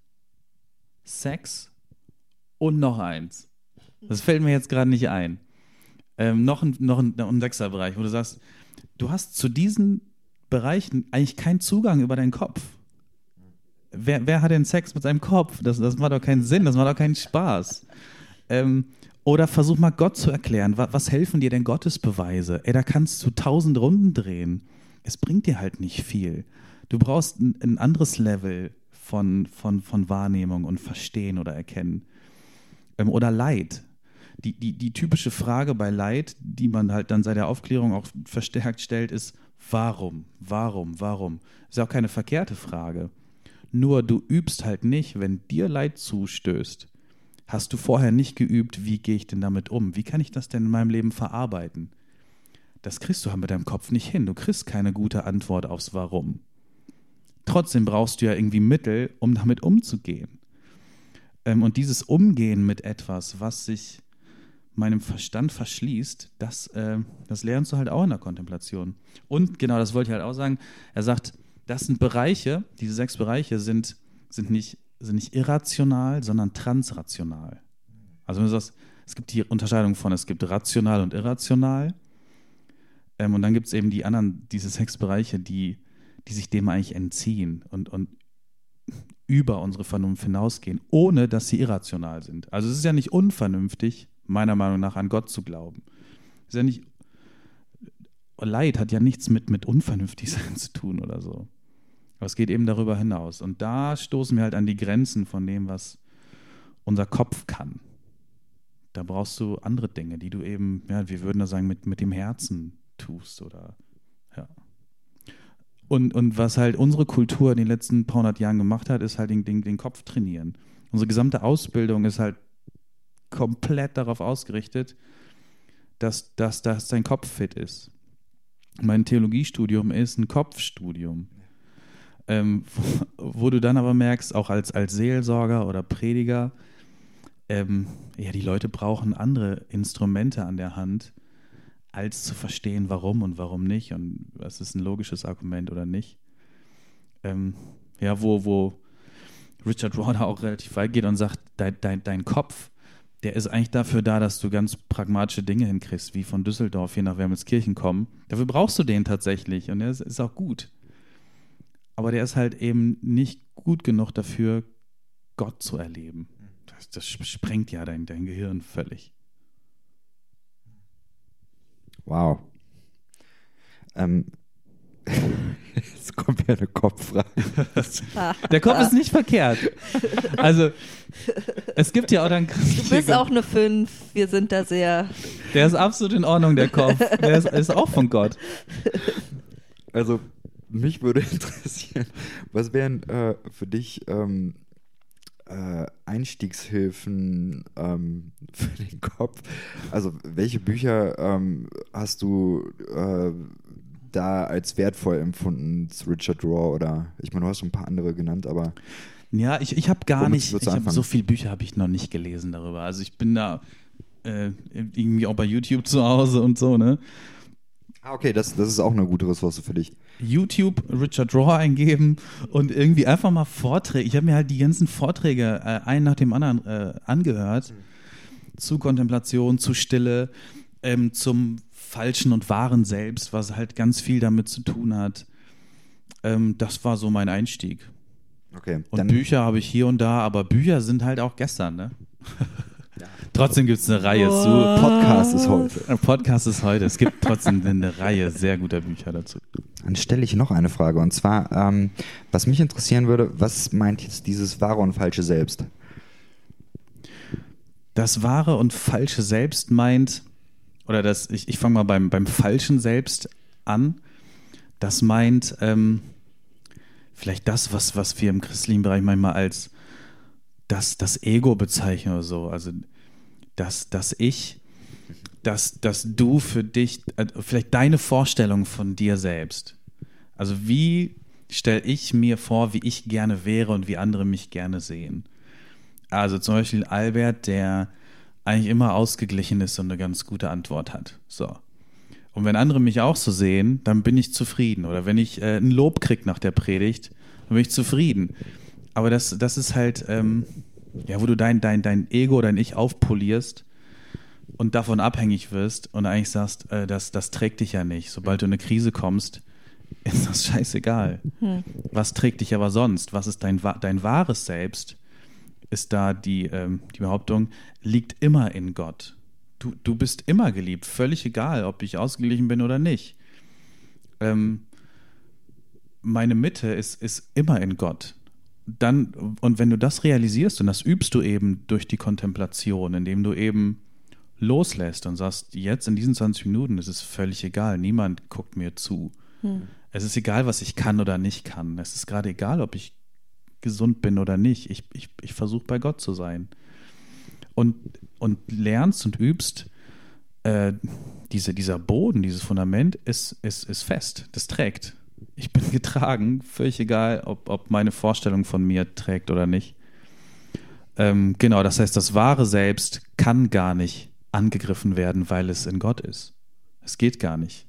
Sex und noch eins. Das fällt mir jetzt gerade nicht ein. Ähm, noch ein, noch ein, ein sechster Bereich, wo du sagst, du hast zu diesen Bereichen eigentlich keinen Zugang über deinen Kopf. Wer, wer hat denn Sex mit seinem Kopf? Das, das macht doch keinen Sinn, das macht doch keinen Spaß. Ähm, oder versuch mal Gott zu erklären, was, was helfen dir denn Gottesbeweise? Ey, da kannst du tausend Runden drehen. Es bringt dir halt nicht viel. Du brauchst ein, ein anderes Level von, von, von Wahrnehmung und Verstehen oder Erkennen. Ähm, oder Leid. Die, die, die typische Frage bei Leid, die man halt dann seit der Aufklärung auch verstärkt stellt, ist, warum, warum, warum? Ist ja auch keine verkehrte Frage. Nur du übst halt nicht, wenn dir Leid zustößt, hast du vorher nicht geübt, wie gehe ich denn damit um? Wie kann ich das denn in meinem Leben verarbeiten? Das kriegst du halt mit deinem Kopf nicht hin. Du kriegst keine gute Antwort aufs Warum. Trotzdem brauchst du ja irgendwie Mittel, um damit umzugehen. Ähm, und dieses Umgehen mit etwas, was sich meinem Verstand verschließt, das, äh, das lernst du halt auch in der Kontemplation. Und genau, das wollte ich halt auch sagen, er sagt, das sind Bereiche, diese sechs Bereiche sind, sind, nicht, sind nicht irrational, sondern transrational. Also wenn du sagst, es gibt die Unterscheidung von, es gibt rational und irrational. Ähm, und dann gibt es eben die anderen, diese sechs Bereiche, die, die sich dem eigentlich entziehen und, und über unsere Vernunft hinausgehen, ohne dass sie irrational sind. Also es ist ja nicht unvernünftig, meiner Meinung nach an Gott zu glauben. Ist ja nicht, Leid hat ja nichts mit, mit unvernünftig sein zu tun oder so. Aber es geht eben darüber hinaus. Und da stoßen wir halt an die Grenzen von dem, was unser Kopf kann. Da brauchst du andere Dinge, die du eben, ja, wir würden da sagen, mit, mit dem Herzen tust oder, ja. Und, und was halt unsere Kultur in den letzten paar hundert Jahren gemacht hat, ist halt den, den, den Kopf trainieren. Unsere gesamte Ausbildung ist halt komplett darauf ausgerichtet, dass, dass, dass dein Kopf fit ist. Mein Theologiestudium ist ein Kopfstudium, ähm, wo, wo du dann aber merkst, auch als, als Seelsorger oder Prediger, ähm, ja, die Leute brauchen andere Instrumente an der Hand, als zu verstehen, warum und warum nicht und was ist ein logisches Argument oder nicht. Ähm, ja, wo, wo Richard Rohr auch relativ weit geht und sagt, dein, dein, dein Kopf, der ist eigentlich dafür da, dass du ganz pragmatische Dinge hinkriegst, wie von Düsseldorf hier nach Wermelskirchen kommen. Dafür brauchst du den tatsächlich und der ist, ist auch gut. Aber der ist halt eben nicht gut genug dafür, Gott zu erleben. Das, das sprengt ja dein, dein Gehirn völlig. Wow. Ähm, Jetzt kommt ja eine Kopffrage. Der Kopf ist nicht verkehrt. Also, es gibt ja auch dann... Du bist auch eine fünf, wir sind da sehr... Der ist absolut in Ordnung, der Kopf. Der ist, ist auch von Gott. Also, mich würde interessieren, was wären äh, für dich ähm, äh, Einstiegshilfen ähm, für den Kopf? Also, welche Bücher ähm, hast du äh, da als wertvoll empfunden? Richard Rohr oder, ich meine, du hast schon ein paar andere genannt, aber... Ja, ich, ich habe gar Womit nicht, würdest ich du hab, anfangen? so viele Bücher habe ich noch nicht gelesen darüber. Also ich bin da äh, irgendwie auch bei YouTube zu Hause und so, ne? Ah, okay, das, das ist auch eine gute Ressource für dich. YouTube Richard Rohr eingeben und irgendwie einfach mal Vorträge. Ich habe mir halt die ganzen Vorträge äh, einen nach dem anderen äh, angehört. Mhm. Zu Kontemplation, zu Stille, ähm, zum falschen und wahren Selbst, was halt ganz viel damit zu tun hat. Ähm, das war so mein Einstieg. Okay, Und dann Bücher habe ich hier und da, aber Bücher sind halt auch gestern, ne? Trotzdem gibt es eine Reihe What? zu. Podcast ist heute. Ein Podcast ist heute. Es gibt trotzdem eine Reihe sehr guter Bücher dazu. Dann stelle ich noch eine Frage und zwar, ähm, was mich interessieren würde, was meint jetzt dieses wahre und falsche Selbst? Das wahre und falsche Selbst meint, oder das, ich, ich fange mal beim, beim falschen Selbst an, das meint ähm, vielleicht das, was, was wir im christlichen Bereich manchmal als das, das Ego bezeichnen oder so. Also dass, dass ich, dass, dass du für dich, äh, vielleicht deine Vorstellung von dir selbst. Also wie stelle ich mir vor, wie ich gerne wäre und wie andere mich gerne sehen. Also zum Beispiel Albert, der eigentlich immer ausgeglichen ist und eine ganz gute Antwort hat. So. Und wenn andere mich auch so sehen, dann bin ich zufrieden. Oder wenn ich äh, ein Lob kriege nach der Predigt, dann bin ich zufrieden. Aber das, das ist halt, ähm, ja, wo du dein, dein, dein Ego, dein Ich aufpolierst und davon abhängig wirst und eigentlich sagst, äh, das, das trägt dich ja nicht. Sobald du in eine Krise kommst, ist das scheißegal. Hm. Was trägt dich aber sonst? Was ist dein, dein wahres Selbst? Ist da die, ähm, die Behauptung, liegt immer in Gott. Du, du bist immer geliebt, völlig egal, ob ich ausgeglichen bin oder nicht. Ähm, meine Mitte ist, ist immer in Gott. Dann, und wenn du das realisierst, und das übst du eben durch die Kontemplation, indem du eben loslässt und sagst, jetzt in diesen zwanzig Minuten ist es völlig egal, niemand guckt mir zu. Hm. Es ist egal, was ich kann oder nicht kann. Es ist gerade egal, ob ich gesund bin oder nicht. Ich, ich, ich versuche bei Gott zu sein. Und, und lernst und übst, äh, diese, dieser Boden, dieses Fundament ist, ist, ist fest. Das trägt. Ich bin getragen, völlig egal, ob, ob meine Vorstellung von mir trägt oder nicht. Ähm, genau, das heißt, das wahre Selbst kann gar nicht angegriffen werden, weil es in Gott ist. Es geht gar nicht.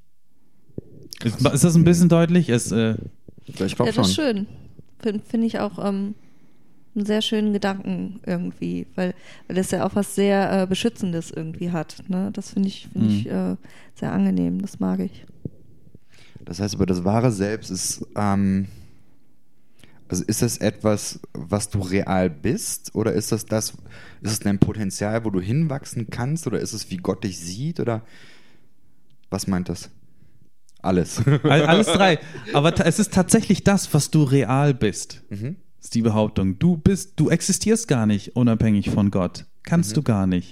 Ist, ist das ein bisschen deutlich? Es, äh, ich glaube ja, schon. das ist schön. Finde find ich auch ähm, einen sehr schönen Gedanken irgendwie, weil, weil das ja auch was sehr äh, Beschützendes irgendwie hat. Ne? Das finde ich, find mhm. ich äh, sehr angenehm, das mag ich. Das heißt aber, das wahre Selbst ist, ähm, also ist das etwas, was du real bist, oder ist das das, ist es dein Potenzial, wo du hinwachsen kannst, oder ist es, wie Gott dich sieht, oder was meint das? Alles. Alles drei. Aber ta- es ist tatsächlich das, was du real bist. Mhm. Ist die Behauptung. Du bist, du existierst gar nicht unabhängig von Gott. Kannst mhm. du gar nicht.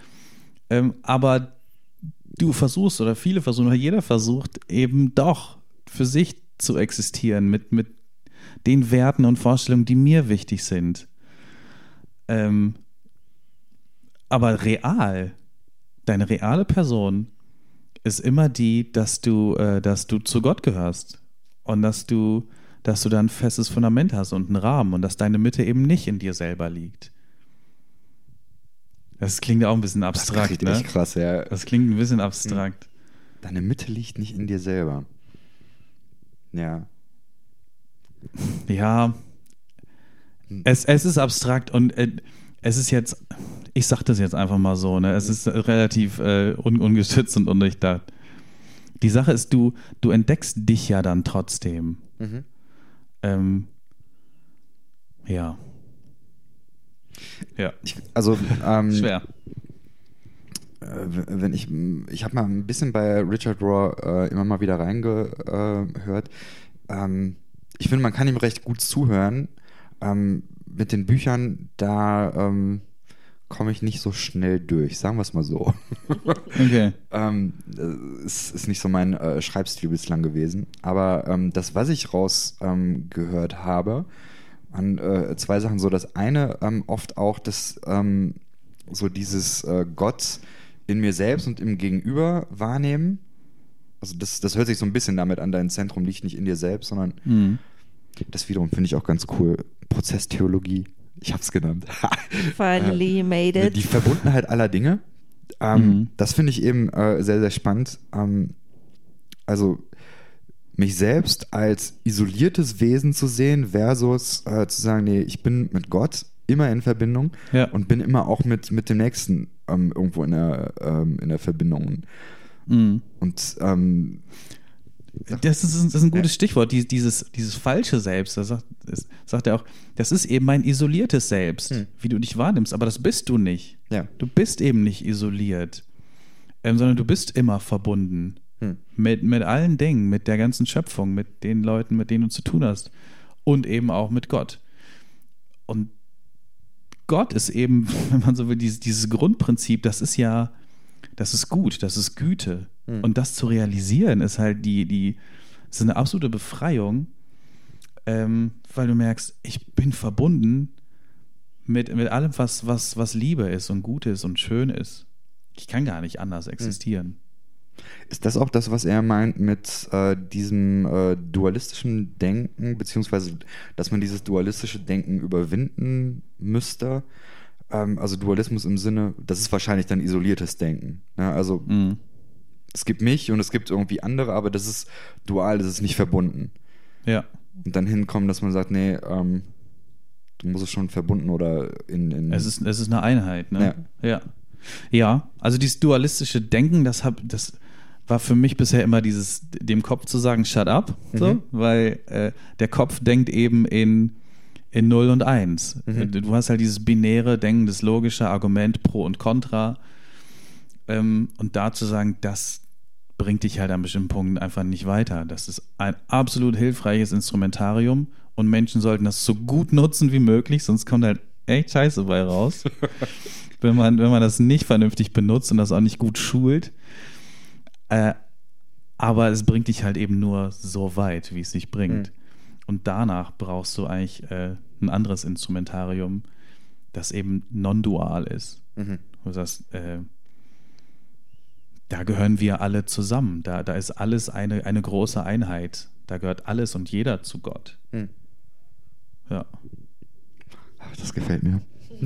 Ähm, aber du versuchst, oder viele versuchen, oder jeder versucht eben doch für sich zu existieren mit, mit den Werten und Vorstellungen, die mir wichtig sind. Ähm, aber real, deine reale Person ist immer die, dass du, äh, dass du zu Gott gehörst und dass du, dass du da ein festes Fundament hast und einen Rahmen und dass deine Mitte eben nicht in dir selber liegt. Das klingt ja auch ein bisschen abstrakt, das klingt ne? echt krass, ja. Das klingt ein bisschen abstrakt. Deine Mitte liegt nicht in dir selber. Ja. Ja. Es, es ist abstrakt und äh, es ist jetzt, ich sag das jetzt einfach mal so, ne? Es ist relativ äh, un, ungestützt und undurchdacht. Die Sache ist, du, du entdeckst dich ja dann trotzdem. Mhm. Ähm, ja. Ja. Ich, also, ähm, schwer. wenn ich, ich habe mal ein bisschen bei Richard Rohr äh, immer mal wieder reingehört. Ähm, ich finde, man kann ihm recht gut zuhören. Ähm, mit den Büchern, da ähm, komme ich nicht so schnell durch, sagen wir es mal so. Okay. ähm, es ist nicht so mein äh, Schreibstil bislang gewesen. Aber ähm, das, was ich rausgehört ähm, habe, an äh, zwei Sachen. So, das eine ähm, oft auch das, ähm, so dieses äh, Gott in mir selbst und im Gegenüber wahrnehmen. Also das, das hört sich so ein bisschen damit an, dein Zentrum liegt nicht in dir selbst, sondern Mhm. das wiederum finde ich auch ganz cool. Prozesstheologie, ich habe es genannt. Finally you made it. Die Verbundenheit aller Dinge. Ähm, Mhm. Das finde ich eben äh, sehr, sehr spannend. Ähm, also mich selbst als isoliertes Wesen zu sehen versus äh, zu sagen, nee, ich bin mit Gott immer in Verbindung Ja. und bin immer auch mit, mit dem Nächsten ähm, irgendwo in der, ähm, in der Verbindung. Mhm. Und ähm, Das ist, das ist ein gutes Stichwort, die, dieses, dieses falsche Selbst, das sagt, das sagt er auch, das ist eben mein isoliertes Selbst, Hm. wie du dich wahrnimmst, aber das bist du nicht. ja, Du bist eben nicht isoliert, ähm, sondern du bist immer verbunden Hm. mit, mit allen Dingen, mit der ganzen Schöpfung, mit den Leuten, mit denen du zu tun hast und eben auch mit Gott. Und Gott ist eben, wenn man so will, dieses, dieses Grundprinzip, das ist ja, das ist gut, das ist Güte. Hm. Und das zu realisieren ist halt die, die, das ist eine absolute Befreiung, ähm, weil du merkst, ich bin verbunden mit, mit allem, was, was, was Liebe ist und gut ist und schön ist. Ich kann gar nicht anders existieren. ist das auch das, was er meint mit äh, diesem äh, dualistischen Denken, beziehungsweise, dass man dieses dualistische Denken überwinden müsste? Ähm, also Dualismus im Sinne, das ist wahrscheinlich dann isoliertes Denken. Ne? Also Mhm. es gibt mich und es gibt irgendwie andere, aber das ist dual, das ist nicht verbunden. Ja. Und dann hinkommen, dass man sagt, nee, ähm, du musst es schon verbunden oder in... in Es ist, es ist eine Einheit, ne? Ja. Ja. Ja, also dieses dualistische Denken, das hab, das war für mich bisher immer dieses, dem Kopf zu sagen, shut up, so, Mhm. weil äh, der Kopf denkt eben in, in null und eins. Mhm. Du hast halt dieses binäre Denken, das logische Argument pro und contra. Ähm, und da zu sagen, das bringt dich halt an bestimmten Punkten einfach nicht weiter. Das ist ein absolut hilfreiches Instrumentarium und Menschen sollten das so gut nutzen wie möglich, sonst kommt halt echt Scheiße bei raus. wenn man, wenn man das nicht vernünftig benutzt und das auch nicht gut schult. Äh, aber es bringt dich halt eben nur so weit, wie es sich bringt. Mhm. Und danach brauchst du eigentlich äh, ein anderes Instrumentarium, das eben non-dual ist. Mhm. Du sagst, äh, da gehören wir alle zusammen. Da, da ist alles eine, eine große Einheit. Da gehört alles und jeder zu Gott. Mhm. Ja. Ach, das gefällt mir.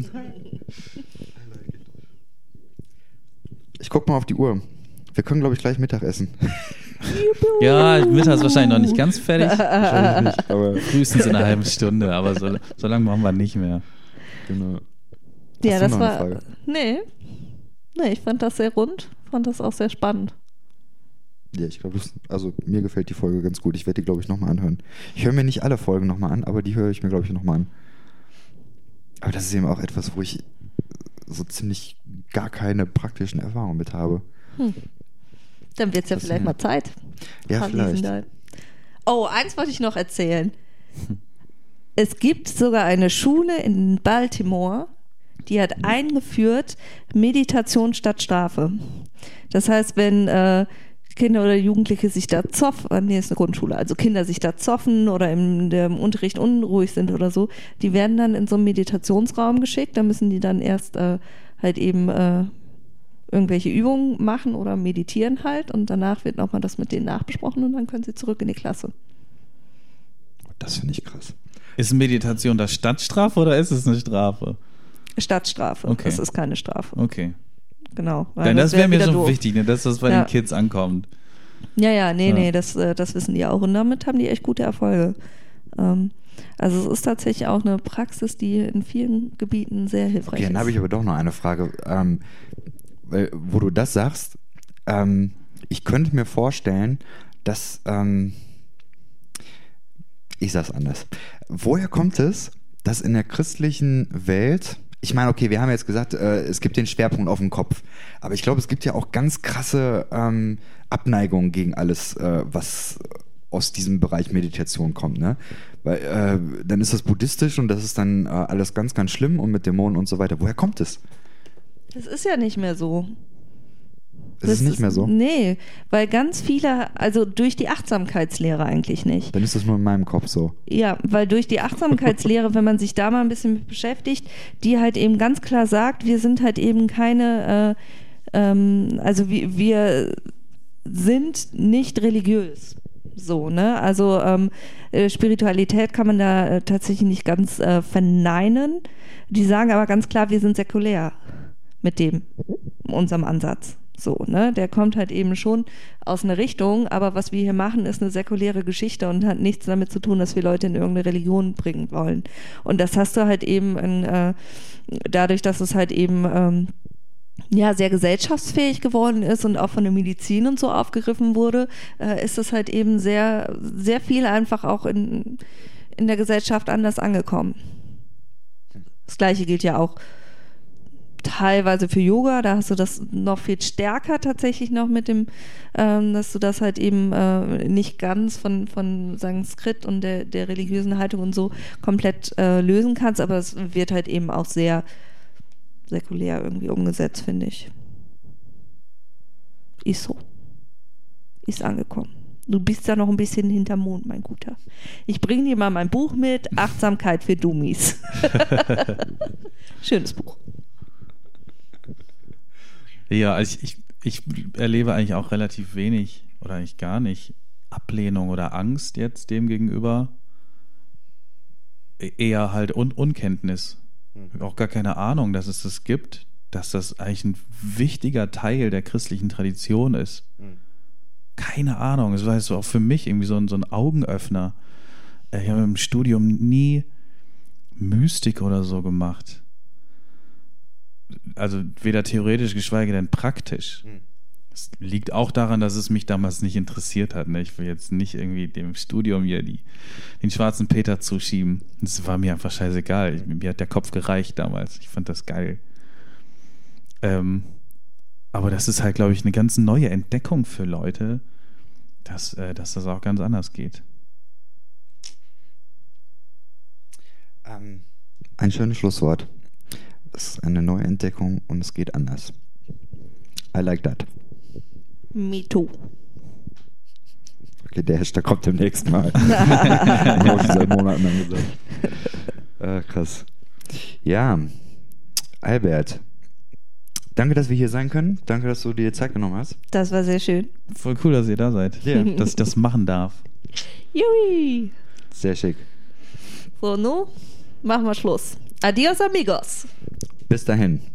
Ich guck mal auf die Uhr. Wir können, glaube ich, gleich Mittag essen. Ja, Mittag ist wahrscheinlich noch nicht ganz fertig. Wahrscheinlich nicht, aber Frühestens in einer halben Stunde, aber so, so lange machen wir nicht mehr. genau. Ja, Hast du das noch eine war. Frage? Nee. Nee, ich fand das sehr rund, fand das auch sehr spannend. Ja, ich glaube, also mir gefällt die Folge ganz gut. Ich werde die, glaube ich, nochmal anhören. Ich höre mir nicht alle Folgen nochmal an, aber die höre ich mir, glaube ich, nochmal an. Aber das ist eben auch etwas, wo ich so ziemlich gar keine praktischen Erfahrungen mit habe. Hm. Dann wird es ja Das- vielleicht mal Zeit. Ja, Frau vielleicht. Wiesendahl. Oh, eins wollte ich noch erzählen. Es gibt sogar eine Schule in Baltimore, die hat eingeführt Meditation statt Strafe. Das heißt, wenn äh, Kinder oder Jugendliche sich da zoffen, nee, ist eine Grundschule, also Kinder sich da zoffen oder im, im Unterricht unruhig sind oder so, die werden dann in so einen Meditationsraum geschickt, da müssen die dann erst äh, halt eben äh, irgendwelche Übungen machen oder meditieren halt und danach wird nochmal das mit denen nachbesprochen und dann können sie zurück in die Klasse. Das finde ich krass. Ist Meditation das Stadtstrafe oder ist es eine Strafe? Stadtstrafe, Okay. das ist keine Strafe. Okay. Genau. weil Denn das wär wäre mir wieder schon doof. wichtig, ne, dass das bei Ja. den Kids ankommt. Ja, ja, nee, Ja. nee, das, äh, das wissen die auch. Und damit haben die echt gute Erfolge. Ähm, also es ist tatsächlich auch eine Praxis, die in vielen Gebieten sehr hilfreich Okay, dann habe ist. ich aber doch noch eine Frage. Ähm, weil, wo du das sagst, ähm, ich könnte mir vorstellen, dass, ähm, ich sag's anders. Woher kommt es, dass in der christlichen Welt, ich meine, okay, wir haben jetzt gesagt, äh, es gibt den Schwerpunkt auf dem Kopf, aber ich glaube, es gibt ja auch ganz krasse ähm, Abneigungen gegen alles, äh, was aus diesem Bereich Meditation kommt, ne? Weil äh, dann ist das buddhistisch und das ist dann äh, alles ganz, ganz schlimm und mit Dämonen und so weiter. Woher kommt es? Das ist ja nicht mehr so. Das ist nicht mehr so? Nee, weil ganz viele, also durch die Achtsamkeitslehre eigentlich nicht. Dann ist das nur in meinem Kopf so. Ja, weil durch die Achtsamkeitslehre, wenn man sich da mal ein bisschen mit beschäftigt, die halt eben ganz klar sagt, wir sind halt eben keine, äh, ähm, also wir, wir sind nicht religiös. So, ne? Also ähm, äh, Spiritualität kann man da äh, tatsächlich nicht ganz äh, verneinen. Die sagen aber ganz klar, wir sind säkulär mit dem, unserem Ansatz. So, ne? Der kommt halt eben schon aus einer Richtung, aber was wir hier machen, ist eine säkuläre Geschichte und hat nichts damit zu tun, dass wir Leute in irgendeine Religion bringen wollen. Und das hast du halt eben in, äh, dadurch, dass es halt eben ähm, ja, sehr gesellschaftsfähig geworden ist und auch von der Medizin und so aufgegriffen wurde, äh, ist es halt eben sehr, sehr viel einfach auch in, in der Gesellschaft anders angekommen. Das Gleiche gilt ja auch teilweise für Yoga, da hast du das noch viel stärker tatsächlich noch mit dem, ähm, dass du das halt eben äh, nicht ganz von, von Sanskrit und der, der religiösen Haltung und so komplett äh, lösen kannst, aber es wird halt eben auch sehr säkulär irgendwie umgesetzt, finde ich. Ist so. Ist angekommen. Du bist da noch ein bisschen hinterm Mond, mein Guter. Ich bringe dir mal mein Buch mit, Achtsamkeit für Dummies. Schönes Buch. Ja, also ich, ich, ich erlebe eigentlich auch relativ wenig oder eigentlich gar nicht Ablehnung oder Angst jetzt dem gegenüber. Eher halt Un- Unkenntnis. Ich habe auch gar keine Ahnung, dass es das gibt, dass das eigentlich ein wichtiger Teil der christlichen Tradition ist. Mhm. Keine Ahnung. Es war so auch für mich irgendwie so ein, so ein Augenöffner. Ich habe im Studium nie Mystik oder so gemacht. Also weder theoretisch, geschweige denn praktisch. Mhm. Das liegt auch daran, dass es mich damals nicht interessiert hat. Ne? Ich will jetzt nicht irgendwie dem Studium hier die, den schwarzen Peter zuschieben. Das war mir einfach scheißegal. Ich, mir hat der Kopf gereicht damals. Ich fand das geil. Ähm, aber das ist halt, glaube ich, eine ganz neue Entdeckung für Leute, dass, äh, dass das auch ganz anders geht. Ähm, ein schönes Schlusswort. Es ist eine neue Entdeckung und es geht anders. I like that. Me too. Okay, der Hashtag kommt demnächst mal. Habe ich seit Monaten angesagt. Äh, krass. Ja, Albert, danke, dass wir hier sein können. Danke, dass du dir Zeit genommen hast. Das war sehr schön. Voll cool, dass ihr da seid. Ja. Dass ich das machen darf. Jui. Sehr schick. So, nun machen wir Schluss. Adios, amigos. Bis dahin.